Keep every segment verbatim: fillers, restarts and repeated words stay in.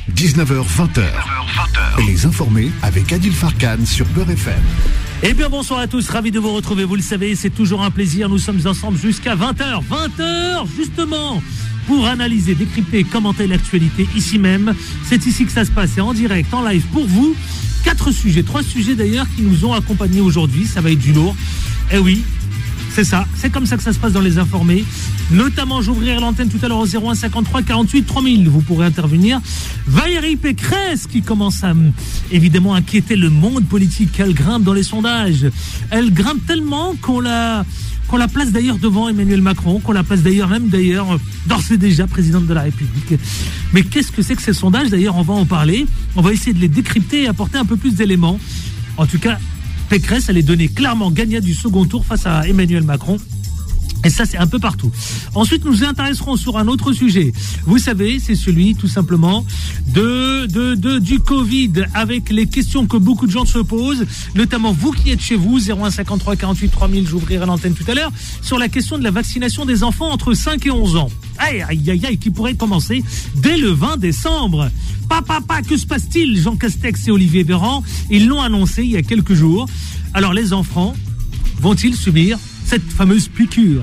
dix-neuf heures vingt. Les informés avec Adil Farkan sur Beurre F M. Eh bien bonsoir à tous, ravi de vous retrouver, vous le savez, c'est toujours un plaisir, nous sommes ensemble jusqu'à vingt heures. vingt heures justement pour analyser, décrypter, commenter l'actualité ici même. C'est ici que ça se passe, c'est en direct, en live pour vous. Quatre sujets, trois sujets d'ailleurs qui nous ont accompagnés aujourd'hui, ça va être du lourd. Eh oui, c'est ça, c'est comme ça que ça se passe dans les informés. Notamment, j'ouvrirai l'antenne tout à l'heure au zéro un cinquante-trois quarante-huit trois mille. Vous pourrez intervenir. Valérie Pécresse qui commence à évidemment inquiéter le monde politique. Elle grimpe dans les sondages. Elle grimpe tellement qu'on la, qu'on la place d'ailleurs devant Emmanuel Macron, qu'on la place d'ailleurs même d'ailleurs d'ores et déjà présidente de la République. Mais qu'est-ce que c'est que ces sondages? D'ailleurs, on va en parler. On va essayer de les décrypter et apporter un peu plus d'éléments. En tout cas, Pécresse, elle est donnée clairement gagnante du second tour face à Emmanuel Macron. Et ça, c'est un peu partout. Ensuite, nous nous intéresserons sur un autre sujet. Vous savez, c'est celui, tout simplement, de, de, de, du Covid, avec les questions que beaucoup de gens se posent, notamment vous qui êtes chez vous, zéro un cinquante-trois quarante-huit trois mille, j'ouvrirai l'antenne tout à l'heure, sur la question de la vaccination des enfants entre cinq et onze ans. Aïe, aïe, aïe, aïe, qui pourrait commencer dès le vingt décembre. Papa, papa, que se passe-t-il? Jean Castex et Olivier Véran, ils l'ont annoncé il y a quelques jours. Alors, les enfants vont-ils subir cette fameuse piqûre?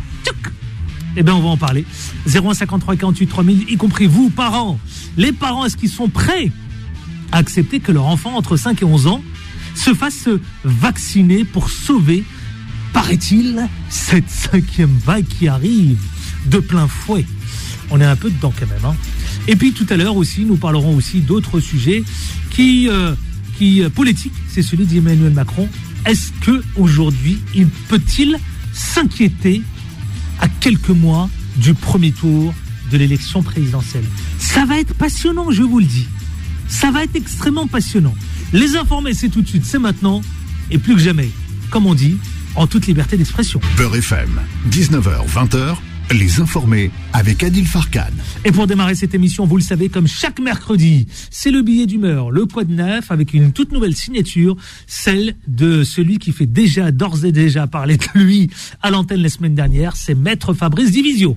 Eh bien, on va en parler. zéro un cinquante-trois quarante-huit trois mille, y compris vous, parents. Les parents, est-ce qu'ils sont prêts à accepter que leur enfant, entre cinq et onze ans, se fasse vacciner pour sauver, paraît-il, cette cinquième vague qui arrive de plein fouet? On est un peu dedans quand même. Hein. Et puis, tout à l'heure aussi, nous parlerons aussi d'autres sujets qui, euh, qui politiques. C'est celui d'Emmanuel Macron. Est-ce qu'aujourd'hui, il peut-il s'inquiéter à quelques mois du premier tour de l'élection présidentielle? Ça va être passionnant, je vous le dis. Ça va être extrêmement passionnant. Les informés, c'est tout de suite, c'est maintenant, et plus que jamais, comme on dit, en toute liberté d'expression. Beurre F M, dix-neuf heures vingt, les informés avec Adil Farkan. Et pour démarrer cette émission, vous le savez, comme chaque mercredi, c'est le billet d'humeur, le poids de neuf, avec une toute nouvelle signature, celle de celui qui fait déjà, d'ores et déjà parler de lui à l'antenne la semaine dernière, c'est Maître Fabrice Divisio.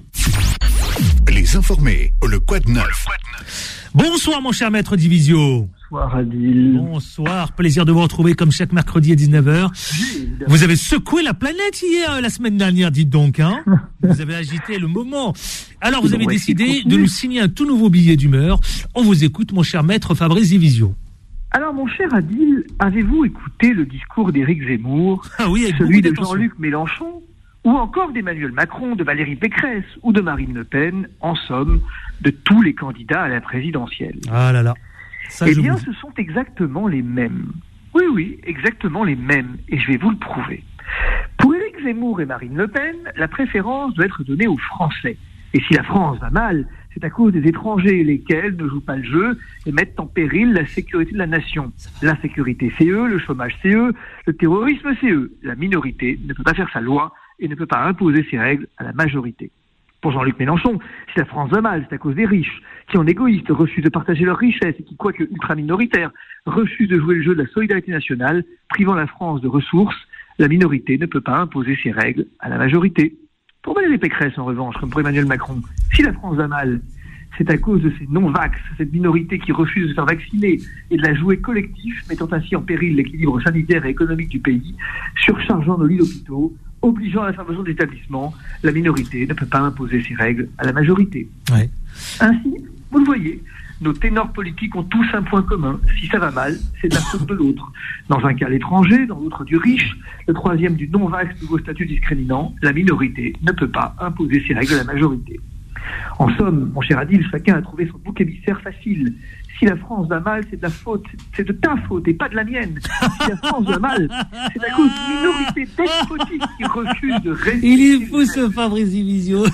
Les informés, le quad neuf. Bonsoir mon cher Maître Divisio. Bonsoir Adil. Bonsoir, plaisir de vous retrouver comme chaque mercredi à dix-neuf heures. Vous avez secoué la planète hier, la semaine dernière, dites donc, hein. Vous avez agité le moment. Alors vous avez décidé de nous signer un tout nouveau billet d'humeur. On vous écoute mon cher Maître Fabrice Divisio. Alors mon cher Adil, avez-vous écouté le discours d'Éric Zemmour, ah oui, celui de Jean-Luc Mélenchon, ou encore d'Emmanuel Macron, de Valérie Pécresse ou de Marine Le Pen, en somme, de tous les candidats à la présidentielle? Ah là là. Ça, eh bien, ce sont exactement les mêmes. Oui, oui, exactement les mêmes. Et je vais vous le prouver. Pour Éric Zemmour et Marine Le Pen, la préférence doit être donnée aux Français. Et si la France va mal, c'est à cause des étrangers, lesquels ne jouent pas le jeu et mettent en péril la sécurité de la nation. L'insécurité, c'est eux, le chômage, c'est eux, le terrorisme, c'est eux. La minorité ne peut pas faire sa loi et ne peut pas imposer ses règles à la majorité. Pour Jean-Luc Mélenchon, si la France va mal, c'est à cause des riches, qui en égoïstes refusent de partager leurs richesses et qui, quoique ultra-minoritaires, refusent de jouer le jeu de la solidarité nationale, privant la France de ressources. La minorité ne peut pas imposer ses règles à la majorité. Pour Valérie Pécresse, en revanche, comme pour Emmanuel Macron, si la France va mal, c'est à cause de ces non-vax, cette minorité qui refuse de se faire vacciner et de la jouer collectif, mettant ainsi en péril l'équilibre sanitaire et économique du pays, surchargeant nos lits d'hôpitaux, obligeant à la fermeture des établissements. La minorité ne peut pas imposer ses règles à la majorité. Ouais. Ainsi, vous le voyez, nos ténors politiques ont tous un point commun. Si ça va mal, c'est de la faute de l'autre. Dans un cas, l'étranger, dans l'autre, du riche, le troisième, du non-vax, nouveau statut discriminant, la minorité ne peut pas imposer ses règles à la majorité. En somme, mon cher Adil, chacun a trouvé son bouc émissaire facile. Si la France va mal, c'est de la faute, c'est de ta faute et pas de la mienne. Si la France va mal, c'est à cause d'une minorité despotique qui refuse de rester. Il est fou ce Fabrice Divisio.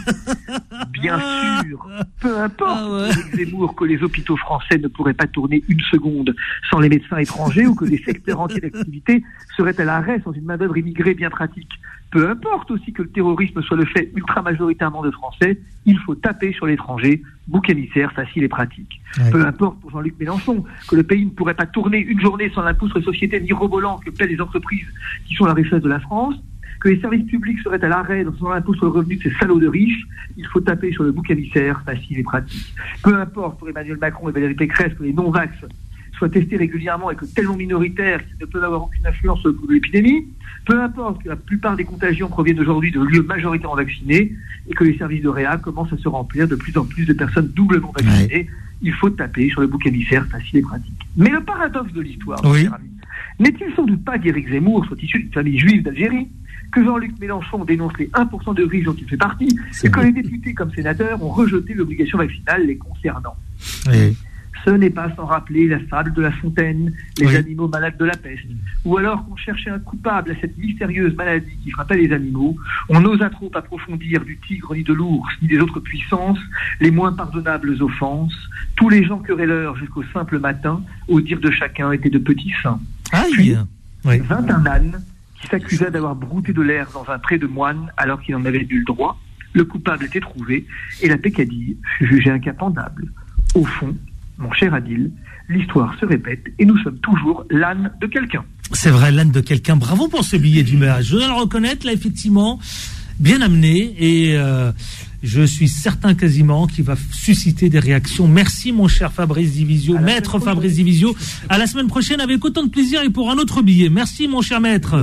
Bien sûr, peu importe, ah ouais. Éric Zemmour, que les hôpitaux français ne pourraient pas tourner une seconde sans les médecins étrangers ou que des secteurs entiers d'activité seraient à l'arrêt sans une main-d'œuvre immigrée bien pratique. Peu importe aussi que le terrorisme soit le fait ultra-majoritairement de Français, il faut taper sur l'étranger, bouc émissaire facile et pratique. Ouais. Peu importe pour Jean-Luc Mélenchon que le pays ne pourrait pas tourner une journée sans l'impôt sur les sociétés mirobolant que paient les entreprises qui sont la richesse de la France, que les services publics seraient à l'arrêt dans son impôt sur le revenu de ces salauds de riches, il faut taper sur le bouc émissaire facile et pratique. Peu importe pour Emmanuel Macron et Valérie Pécresse que les non-vax soient testés régulièrement et que tellement minoritaires qu'ils ne peuvent avoir aucune influence sur le cours de l'épidémie. Peu importe que la plupart des contagions proviennent aujourd'hui de lieux majoritairement vaccinés et que les services de réa commencent à se remplir de plus en plus de personnes doublement vaccinées. Ouais. Il faut taper sur le bouc émissaire facile et pratique. Mais le paradoxe de l'histoire, oui. cher ami, n'est-il sans doute pas qu'Éric Zemmour soit issu d'une famille juive d'Algérie, que Jean-Luc Mélenchon dénonce les un pour cent de riches dont il fait partie, C'est et que bon. les députés comme sénateurs ont rejeté l'obligation vaccinale les concernant. Oui. Ce n'est pas sans rappeler la fable de La Fontaine, les oui. animaux malades de la peste, ou alors qu'on cherchait un coupable à cette mystérieuse maladie qui frappait les animaux, on n'osa trop approfondir du tigre ni de l'ours ni des autres puissances les moins pardonnables offenses. Tous les gens querelleurs jusqu'au simple matin, au dire de chacun, étaient de petits saints. Aïe. Puis, oui. vint un âne qui s'accusa d'avoir brouté de l'air dans un pré de moine alors qu'il en avait eu le droit. Le coupable était trouvé et la peccadille fut jugée incapendable. Au fond, mon cher Adil, l'histoire se répète et nous sommes toujours l'âne de quelqu'un. C'est vrai, l'âne de quelqu'un. Bravo pour ce billet d'humeur. Je dois le reconnaître, là, effectivement, bien amené et euh, je suis certain quasiment qu'il va susciter des réactions. Merci, mon cher Fabrice Divisio, maître Fabrice Divisio. À la semaine prochaine avec autant de plaisir et pour un autre billet. Merci, mon cher maître.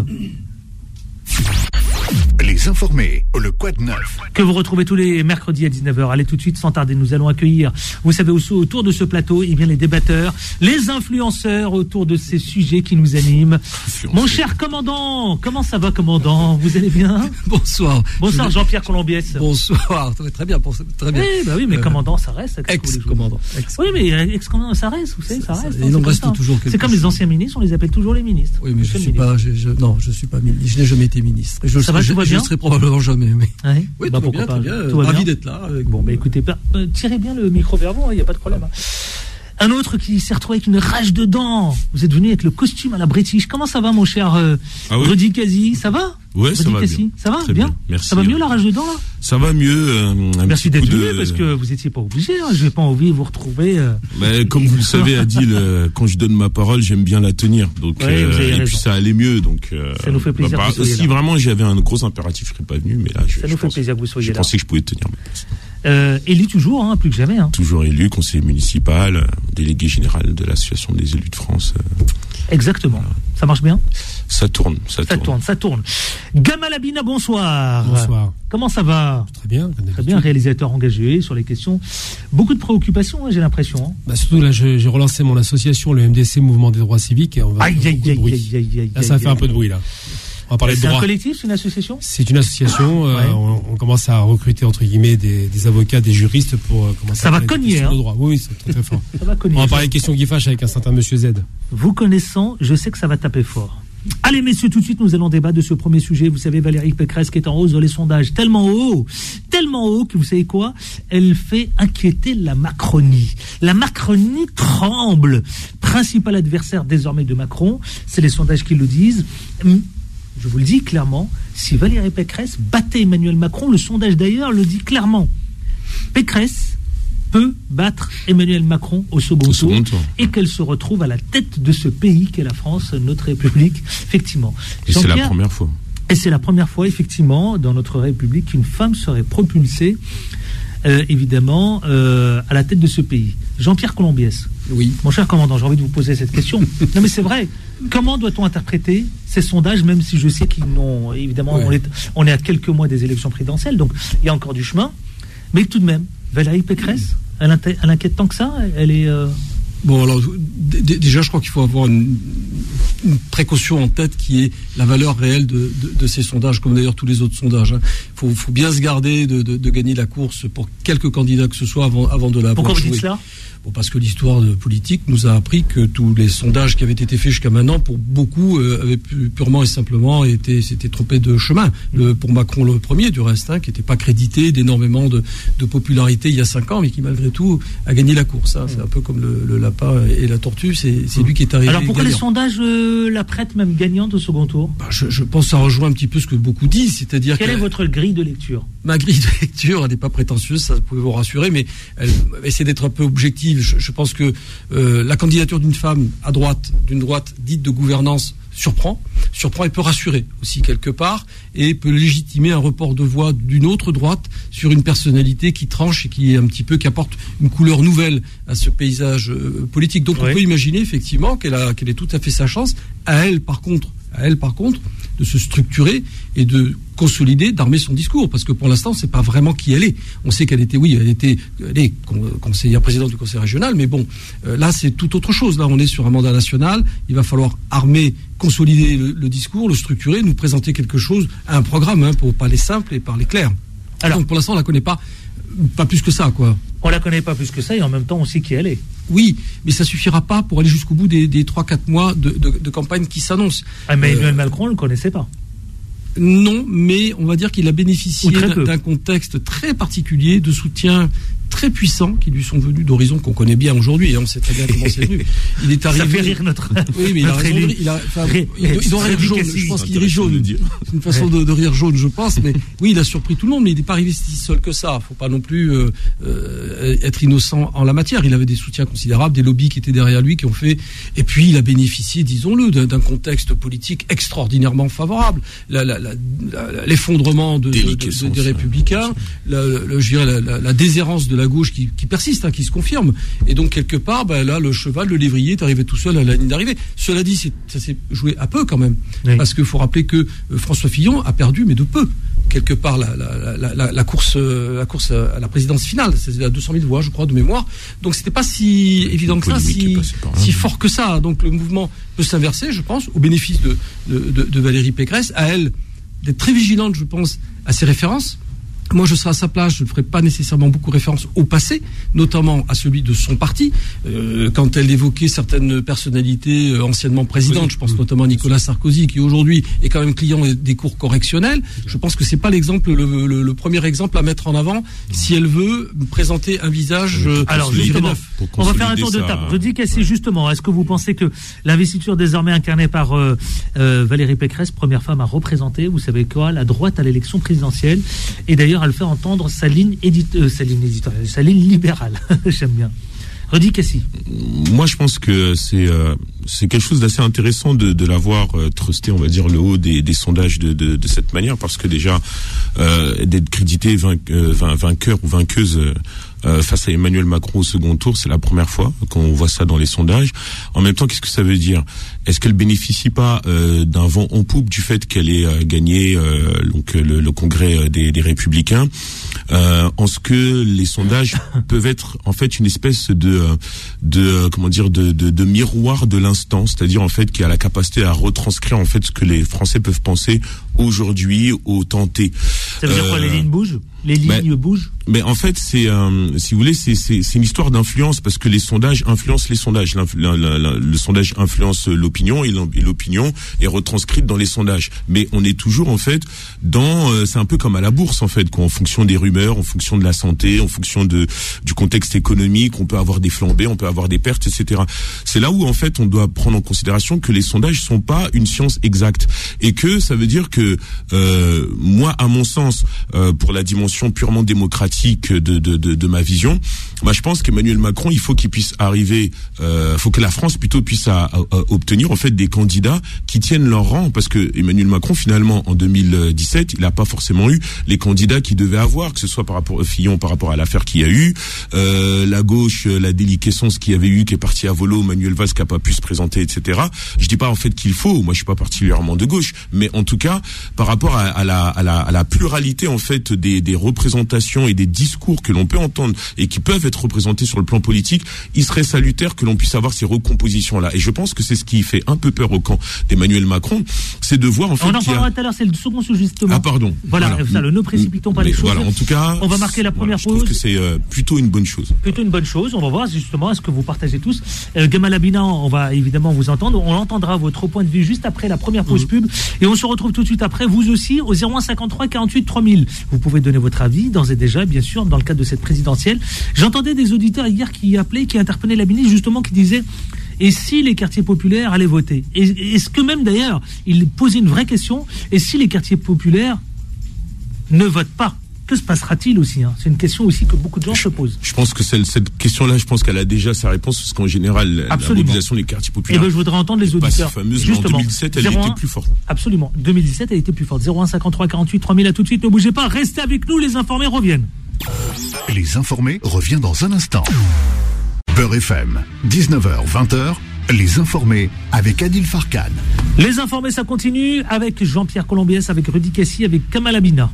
Les informés, le Quad neuf. Que vous retrouvez tous les mercredis à dix-neuf heures. Allez tout de suite, sans tarder, nous allons accueillir, vous savez, aussi autour de ce plateau, eh bien, les débatteurs, les influenceurs autour de ces sujets qui nous animent. Mon cher commandant, comment ça va, commandant? Vous allez bien? Bonsoir. Bonsoir, Jean-Pierre Colombiès. Bonsoir, très bien, très bien. Oui, bah oui, mais euh, commandant, ça reste. Ex-commandant. Ex oui, mais ex-commandant, ça reste, vous savez, ça, ça reste. Il en reste toujours quelque C'est comme les anciens ministres, on les appelle toujours les ministres. Oui, mais je suis pas, je, je, non, je suis pas ministre, je n'ai jamais été ministre. Je ça va, tout va bien? Je serai probablement jamais, oui. Ouais. Oui, bah, tout, va bien, pas, très bien, tout va ravi bien. d'être là. Bon, bah écoutez, euh, tirez bien le micro vers vous, il hein, n'y a pas de problème. Hein. Un autre qui s'est retrouvé avec une rage de dents. Vous êtes venu avec le costume à la British. Comment ça va, mon cher euh, ah oui. Rudy Kazi? Ça va? Ouais, ça va bien. Ça va Très bien, bien. Merci. Ça va mieux, la rage de dents, là? Ça va mieux. Euh, un Merci petit d'être coup venu, de... parce que vous n'étiez pas obligé. Hein. Je n'ai pas envie de vous retrouver. Euh... Mais comme vous le savez, Adil, euh, quand je donne ma parole, j'aime bien la tenir. Donc, ouais, euh, et puis ça allait mieux. Donc, euh, ça nous fait plaisir bah, que vous soyez si là. vraiment j'avais un gros impératif, je ne serais pas venu. Mais là, je, ça je nous pense, fait plaisir que vous soyez je là. Je pensais que je pouvais tenir ma place. Euh, élu toujours, hein, plus que jamais. Hein. Toujours élu, conseiller municipal, délégué général de l'association des élus de France. Euh, Exactement. Voilà. Ça marche bien? Ça tourne, ça, ça tourne. tourne. Ça tourne, Gamal Abina, bonsoir. Bonsoir. Comment ça va? Très bien. Très bien, réalisateur engagé sur les questions. Beaucoup de préoccupations, hein, j'ai l'impression. Hein. Bah surtout là, je, j'ai relancé mon association, le M D C, Mouvement des droits civiques. Et on va aïe, aïe, aïe, aïe, aïe, aïe. Là, ça va faire un peu de bruit, là. On va parler de droit. C'est un collectif, c'est une association? C'est une association. Ouais. Euh, on, on commence à recruter, entre guillemets, des, des avocats, des juristes pour euh, commencer ça à va cogner, hein. de droit. Oui, oui, c'est très, très fort. Ça va cogner. On va parler des questions qui fâchent avec un certain monsieur Z. Vous connaissant, je sais que ça va taper fort. Allez, messieurs, tout de suite, nous allons débattre de ce premier sujet. Vous savez, Valérie Pécresse qui est en hausse dans les sondages, tellement haut, tellement haut que vous savez quoi? Elle fait inquiéter la Macronie. La Macronie tremble. Principal adversaire désormais de Macron, c'est les sondages qui le disent. Je vous le dis clairement, si Valérie Pécresse battait Emmanuel Macron, le sondage d'ailleurs le dit clairement, Pécresse peut battre Emmanuel Macron au second, au tour, second tour et qu'elle se retrouve à la tête de ce pays qu'est la France, notre République, effectivement. Et c'est la première fois. Et c'est la première fois, effectivement, dans notre République qu'une femme serait propulsée, euh, évidemment, euh, à la tête de ce pays. Jean-Pierre Colombiès. Oui. Mon cher commandant, j'ai envie de vous poser cette question. Non mais c'est vrai. Comment doit-on interpréter ces sondages, même si je sais qu'ils n'ont... Évidemment, oui. on, est, on est à quelques mois des élections présidentielles, donc il y a encore du chemin. Mais tout de même, Valérie Pécresse, elle, inté- elle inquiète tant que ça? Elle est... Euh... Bon, alors, d- déjà, je crois qu'il faut avoir une, une précaution en tête qui est la valeur réelle de, de, de ces sondages, comme d'ailleurs tous les autres sondages. Il hein. faut, faut bien se garder de, de, de gagner la course pour quelques candidats que ce soit avant, avant de la Pourquoi vous dites cela? Bon, parce que l'histoire de politique nous a appris que tous les sondages qui avaient été faits jusqu'à maintenant, pour beaucoup, euh, avaient pu, purement et simplement été, s'étaient trompés de chemin. Le, pour Macron le premier, du reste, hein, qui n'était pas crédité d'énormément de, de popularité il y a cinq ans, mais qui malgré tout a gagné la course. Hein. C'est un peu comme le, le lapin et la tortue, c'est, c'est lui qui est arrivé. Alors pourquoi gagnant. Les sondages euh, la prêtent même gagnante au second tour? bah, je, je pense que ça rejoint un petit peu ce que beaucoup disent, c'est-à-dire Quelle est votre grille de lecture? Ma grille de lecture, elle n'est pas prétentieuse, ça pouvez vous rassurer, mais elle essaie d'être un peu objective. Je, je pense que euh, la candidature d'une femme à droite, d'une droite dite de gouvernance, surprend, surprend et peut rassurer aussi quelque part, et peut légitimer un report de voix d'une autre droite sur une personnalité qui tranche et qui est un petit peu, qui apporte une couleur nouvelle à ce paysage euh, politique. Donc oui. On peut imaginer effectivement qu'elle a, qu'elle ait tout à fait sa chance. À elle, par contre, à elle, par contre, de se structurer et de consolider, d'armer son discours, parce que pour l'instant, on ne sait pas vraiment qui elle est. On sait qu'elle était, oui, elle était, elle est conseillère présidente du conseil régional, mais bon, euh, là, c'est tout autre chose. Là, on est sur un mandat national. Il va falloir armer, consolider le, le discours, le structurer, nous présenter quelque chose, un programme, hein, pour parler simple et parler clair. Alors, donc, pour l'instant, on la connaît pas, pas plus que ça, quoi. On la connaît pas plus que ça, et en même temps, on sait qui elle est. Oui, mais ça suffira pas pour aller jusqu'au bout des, des trois quatre mois de, de, de campagne qui s'annoncent. Ah, mais Emmanuel euh, Macron ne le connaissait pas. Non, mais on va dire qu'il a bénéficié d'un, d'un contexte très particulier, de soutien très puissants qui lui sont venus d'horizons qu'on connaît bien aujourd'hui, et on sait très bien comment c'est venu. Il est arrivé. Ça fait rire notre. Oui, mais il a raison. Il, a, enfin, Ré... il, il doit rire jaune. Je pense qu'il rit jaune. C'est une façon de, de rire jaune, je pense. Mais oui, il a surpris tout le monde, mais il n'est pas arrivé si seul que ça. Faut pas non plus euh, euh, être innocent en la matière. Il avait des soutiens considérables, des lobbies qui étaient derrière lui, qui ont fait. Et puis, il a bénéficié, disons-le, d'un, d'un contexte politique extraordinairement favorable. La, la, la, la, l'effondrement de, de, de, de, des Républicains, la, la, je dirais la, la, la déshérence de la gauche qui, qui persiste, hein, qui se confirme. Et donc, quelque part, ben, là, le cheval, le lévrier est arrivé tout seul à la ligne d'arrivée. Cela dit, c'est, ça s'est joué à peu quand même. Oui. Parce qu'il faut rappeler que euh, François Fillon a perdu, mais de peu, quelque part, la, la, la, la, la, course, euh, la course à la présidence finale. C'est à deux cent mille voix, je crois, de mémoire. Donc, c'était pas si oui, évident que ça, si, si fort que ça. Donc, le mouvement peut s'inverser, je pense, au bénéfice de, de, de, de Valérie Pécresse. À elle d'être très vigilante, je pense, à ses références. Moi, je serai à sa place, je ne ferai pas nécessairement beaucoup référence au passé, notamment à celui de son parti. Euh, quand elle évoquait certaines personnalités euh, anciennement présidentes, je pense notamment à Nicolas Sarkozy, qui aujourd'hui est quand même client des cours correctionnels. Je pense que c'est pas l'exemple, le, le, le premier exemple à mettre en avant si elle veut présenter un visage. Euh, Alors, justement, on va faire un tour de table. Je dis qu'elle, c'est justement, est-ce que vous pensez que l'investiture désormais incarnée par euh, euh, Valérie Pécresse, première femme à représenter, vous savez quoi, la droite à l'élection présidentielle, et d'ailleurs elle fait entendre sa ligne, édite, euh, sa ligne éditoriale, sa ligne libérale. J'aime bien. Rudi Cassi. Moi, je pense que c'est euh, c'est quelque chose d'assez intéressant de, de l'avoir euh, trusté, on va dire, le haut des, des sondages de, de, de cette manière, parce que déjà euh, d'être crédité vain, euh, vainqueur ou vainqueuse euh, Euh, face à Emmanuel Macron au second tour, c'est la première fois qu'on voit ça dans les sondages. En même temps, qu'est-ce que ça veut dire ? Est-ce qu'elle bénéficie pas euh, d'un vent en poupe du fait qu'elle ait euh, gagné euh, donc le, le congrès des, des Républicains, euh, en ce que les sondages peuvent être en fait une espèce de de comment dire de, de, de miroir de l'instant, c'est-à-dire en fait qui a la capacité à retranscrire en fait ce que les Français peuvent penser aujourd'hui au tenté. Ça veut dire euh, quoi ? Les lignes bougent ? Les lignes bah, bougent. Mais en fait, c'est, euh, si vous voulez, c'est, c'est, c'est une histoire d'influence parce que les sondages influencent les sondages. La, la, la, le sondage influence l'opinion et l'opinion est retranscrite dans les sondages. Mais on est toujours en fait dans, euh, c'est un peu comme à la bourse en fait, quoi, en fonction des rumeurs, en fonction de la santé, en fonction de du contexte économique, on peut avoir des flambées, on peut avoir des pertes, et cetera. C'est là où en fait on doit prendre en considération que les sondages sont pas une science exacte et que ça veut dire que euh, moi, à mon sens, euh, pour la dimension purement démocratique de, de, de, de ma vision, bah, je pense qu'Emmanuel Macron, il faut qu'il puisse arriver, euh, faut que la France plutôt puisse à, à, à obtenir en fait des candidats qui tiennent leur rang, parce que Emmanuel Macron finalement en deux mille dix-sept, il n'a pas forcément eu les candidats qu'il devait avoir, que ce soit par rapport à Fillon, par rapport à l'affaire qu'il y a eu, euh, la gauche, la déliquescence qu'il y avait eu, qui est partie à volo, Manuel Valls qui n'a pas pu se présenter, et cetera. Je dis pas en fait qu'il faut, moi je suis pas particulièrement de gauche, mais en tout cas par rapport à, à, la, à, la, à la pluralité en fait des, des représentations et des discours que l'on peut entendre et qui peuvent être représentés sur le plan politique, il serait salutaire que l'on puisse avoir ces recompositions-là. Et je pense que c'est ce qui fait un peu peur au camp d'Emmanuel Macron, c'est de voir en fait. On en parlera a... tout à l'heure, c'est le second sujet justement. Ah pardon. Voilà, voilà. Ça, le ne précipitons pas mais les choses. Voilà, en tout cas, on va marquer la première voilà, pause. Je trouve que c'est euh, plutôt une bonne chose. Plutôt une bonne chose. On va voir justement est-ce que vous partagez tous. Euh, Gamal Abina, on va évidemment vous entendre. On entendra votre point de vue juste après la première pause mmh. pub. Et on se retrouve tout de suite après, vous aussi, au zéro un cinquante-trois quarante-huit trois mille. Vous pouvez donner votre avis, d'ores et déjà, bien sûr, dans le cadre de cette présidentielle. J'entendais des auditeurs hier qui appelaient, qui interpellaient la ministre, justement, qui disaient et si les quartiers populaires allaient voter ? Et est-ce que même, d'ailleurs, il posait une vraie question, et si les quartiers populaires ne votent pas ? que se passera-t-il aussi hein? C'est une question aussi que beaucoup de gens je, se posent. Je pense que cette, cette question-là, je pense qu'elle a déjà sa réponse, parce qu'en général, Absolument. la mobilisation des quartiers populaires. Et ben, je voudrais entendre les auditeurs. Pas si fameuse, Justement, mais en deux mille dix-sept, elle zéro un, était plus forte. Absolument. deux mille dix-sept, elle était plus forte. zéro un cinquante-trois quarante-huit trois mille, à tout de suite. Ne bougez pas. Restez avec nous. Les informés reviennent. Les informés revient dans un instant. Beurre F M, dix-neuf heures vingt. Les informés avec Adil Farkan. Les informés, ça continue avec Jean-Pierre Colombiès, avec Rudy Cassi, avec Kamal Abina.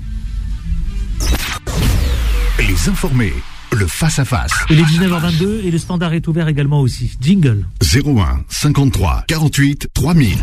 Les informés, le face-à-face. Il est dix-neuf heures vingt-deux et le standard est ouvert également aussi. Jingle. zéro un cinquante-trois quarante-huit trois mille.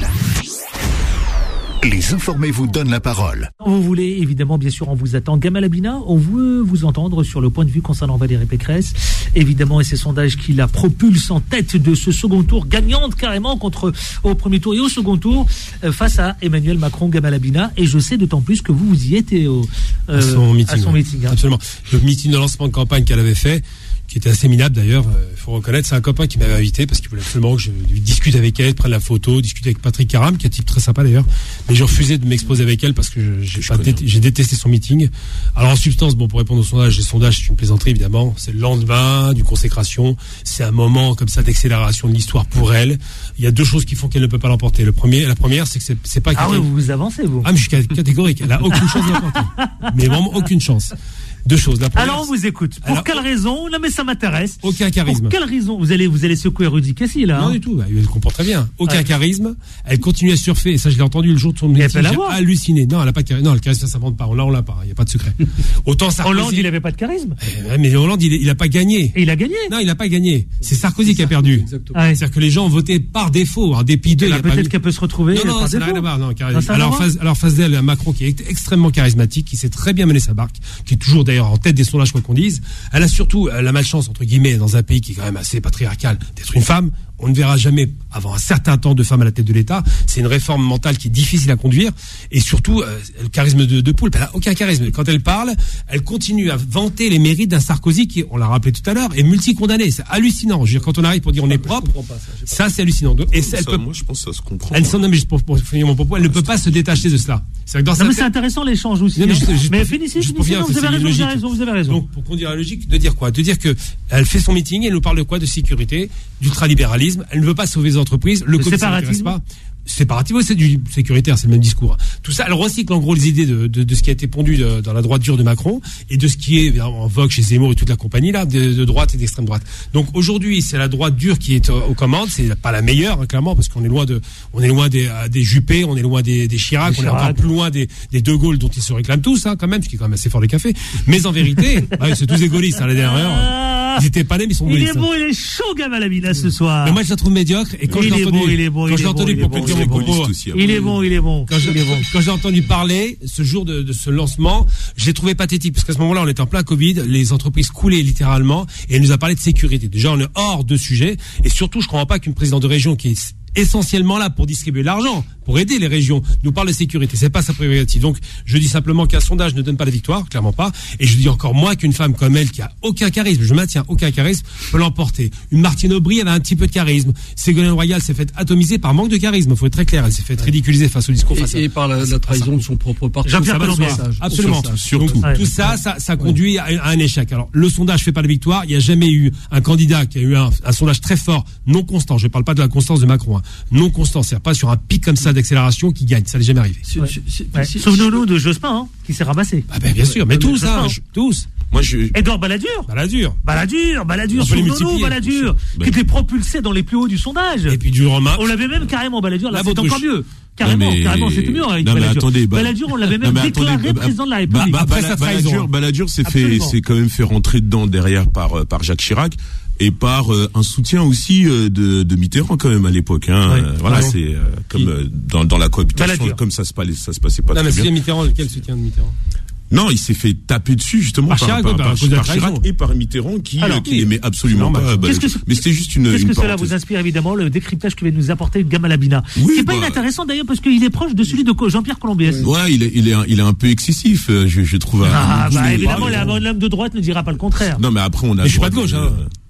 Les informés vous donnent la parole. Vous voulez, évidemment, bien sûr, on vous attend. Gamal Abina, on veut vous entendre sur le point de vue concernant Valérie Pécresse. Évidemment, et ces sondages qui la propulsent en tête de ce second tour, gagnante carrément contre au premier tour et au second tour, euh, face à Emmanuel Macron, Gamal Abina. Et je sais d'autant plus que vous, vous y étiez au, euh, à son meeting. À son meeting hein. Absolument. Le meeting de lancement de campagne qu'elle avait fait, qui était assez minable d'ailleurs, il euh, faut reconnaître, c'est un copain qui m'avait invité parce qu'il voulait absolument que je lui discute avec elle, prenne la photo, discute avec Patrick Caram, qui est un type très sympa d'ailleurs, mais j'ai refusé de m'exposer avec elle parce que je, j'ai, pas dé- j'ai détesté son meeting. Alors en substance, bon, pour répondre au sondage, les sondages c'est une plaisanterie évidemment, c'est le lendemain d'une consécration, c'est un moment comme ça d'accélération de l'histoire pour elle. Il y a deux choses qui font qu'elle ne peut pas l'emporter. Le premier, la première, c'est que c'est, c'est pas... Ah oui, vous vous avancez vous. Ah mais je suis catégorique, elle a aucune chance de l'emporter, mais vraiment aucune chance. Deux choses. La première, alors on vous écoute. Pour alors, quelle raison? Non mais ça m'intéresse. Aucun charisme. Pour quelle raison? Vous allez vous allez secouer Rudy Cassi là. Non hein du tout. Bah, elle comprend très bien. Aucun ouais. charisme. Elle continue à surfer. Et ça je l'ai entendu le jour de son meeting. J'ai halluciné. Non, elle a pas de charisme. Non, le charisme ça s'invente pas. On l'a, on l'a pas. Il y a pas de secret. Autant Sarkozy. Hollande il avait pas de charisme. Eh, mais Hollande il, il a pas gagné. Et il a gagné. Non, il a pas gagné. C'est Sarkozy qui a perdu. Exactement. Ouais. C'est-à-dire que les gens ont voté par défaut, en dépit d'eux. Peut-être pas qu'elle peut se retrouver. Non, non, par ça n'a rien à voir. Non, non, alors, face, alors face d'elle, un Macron qui est extrêmement charismatique, qui sait très bien mener sa barque, qui est toujours d'ailleurs en tête des sondages quoi qu'on dise. Elle a surtout la malchance entre guillemets dans un pays qui est quand même assez patriarcal d'être une femme. On ne verra jamais, avant un certain temps, de femmes à la tête de l'État. C'est une réforme mentale qui est difficile à conduire. Et surtout, euh, le charisme de, de Poulpe, elle n'a aucun charisme. Quand elle parle, elle continue à vanter les mérites d'un Sarkozy qui, on l'a rappelé tout à l'heure, est multi-condamné. C'est hallucinant. Je veux dire, quand on arrive pour dire on est propre, pas, ça, ça c'est hallucinant. Et ça, elle ça, peut, moi, je pense que ça se comprend. Elle, non, mais juste pour, pour finir mon propos, elle ne peut pas se détacher de cela. C'est, non, mais c'est intéressant l'échange aussi. Non, mais, hein. mais finissez, finissez, finissez, vous avez raison, vous avez raison, vous avez raison. Donc, pour conduire la logique, de dire quoi? De dire que elle fait son meeting, elle nous parle de quoi? De sécurité, d'ultralibéralisme. Elle ne veut pas sauver les entreprises. Le, le Covid ne l'intéresse pas. Séparatisme, c'est du sécuritaire, c'est le même discours. Tout ça, elle recycle en gros les idées de, de, de ce qui a été pondu de, dans la droite dure de Macron et de ce qui est en vogue chez Zemmour et toute la compagnie là, de, de droite et d'extrême droite. Donc aujourd'hui, c'est la droite dure qui est aux commandes, c'est pas la meilleure hein, clairement parce qu'on est loin de, on est loin des, des Juppé, on est loin des, des Chirac, des on Chirac. Est encore plus loin des, des De Gaulle dont ils se réclament tous hein, quand même, ce qui est quand même assez fort les cafés. Mais en vérité, ouais, c'est tous des gaullistes hein, la dernière. Ils étaient pas nés, mais ils sont gaullistes. Il est beau, il est chaud, Gamal Abina ce soir. Mais moi, je la trouve médiocre et quand il je l'ai entendu, il est bon, quand je l'ai entendu pour bon, dire mon propos. Il est bon, il est bon. Quand, je, il est bon. quand j'ai entendu parler ce jour de, de ce lancement, j'ai trouvé pathétique parce qu'à ce moment-là, on était en plein Covid, les entreprises coulaient littéralement et elle nous a parlé de sécurité. Déjà, on est hors de sujet et surtout, je ne crois pas qu'une présidente de région qui est essentiellement là pour distribuer de l'argent, pour aider les régions, nous parle de sécurité, c'est pas sa prérogative. Donc, je dis simplement qu'un sondage ne donne pas la victoire, clairement pas, et je dis encore moins qu'une femme comme elle, qui a aucun charisme, je maintiens aucun charisme, peut l'emporter. Une Martine Aubry avait un petit peu de charisme. Ségolène Royal s'est fait atomiser par manque de charisme, il faut être très clair, elle s'est fait ridiculiser face au discours. Et, face à, et par la, la trahison de son propre parti. Jean-Pierre Colombiès. Absolument. Surtout. Donc, ouais. Tout ça, ça, ça conduit à, à un échec. Alors, le sondage fait pas la victoire, il n'y a jamais eu un candidat qui a eu un, un sondage très fort, non constant, je parle pas de la constance de Macron, hein, non constant, c'est pas sur un pic comme ça d'accélération qui gagne, ça n'est jamais arrivé. Ouais. Ouais. Souvenons-nous de Jospin, hein, qui s'est ramassé. Ah ben bien sûr, mais tous, hein, tous. Moi, je... Edouard Balladur. Balladur. Balladur, Balladur, souvenons-nous, Balladur, qui était propulsé dans les plus hauts du sondage. Et puis du romain. On l'avait même carrément, Balladur, là, c'est encore mieux. Carrément, mais... carrément, c'était mieux avec non, mais Balladur. Attendez, bah... Balladur, on l'avait même non, déclaré attendez, bah, président de la République. Bah, bah, Après, bah, Balladur, Balladur s'est fait, s'est quand même fait rentrer dedans derrière par, par Jacques Chirac. Et par euh, un soutien aussi euh, de, de Mitterrand quand même à l'époque. Hein. Oui. Euh, voilà, ah bon. c'est euh, comme euh, dans, dans la cohabitation, Balladur. Comme ça se passait, ça se passait pas non, très mais bien. Mitterrand, quel soutien de Mitterrand? Non, il s'est fait taper dessus justement par, par, Chirac, par, par, par, par Chirac et par Mitterrand qui, Alors, euh, qui oui. aimait absolument pas. Bah, que mais c'était juste une. Qu'est-ce une que cela vous inspire évidemment le décryptage que va nous apporter Gamal Abina, oui, qui est pas bah, inintéressant d'ailleurs parce qu'il est proche de celui de Jean-Pierre Colombiès. Ouais, il est, il est, un, il est un peu excessif, je, je trouve. Ah, bah évidemment, l'homme de droite ne dira pas le contraire. Non, mais après on a. Mais je suis pas de gauche. Hein.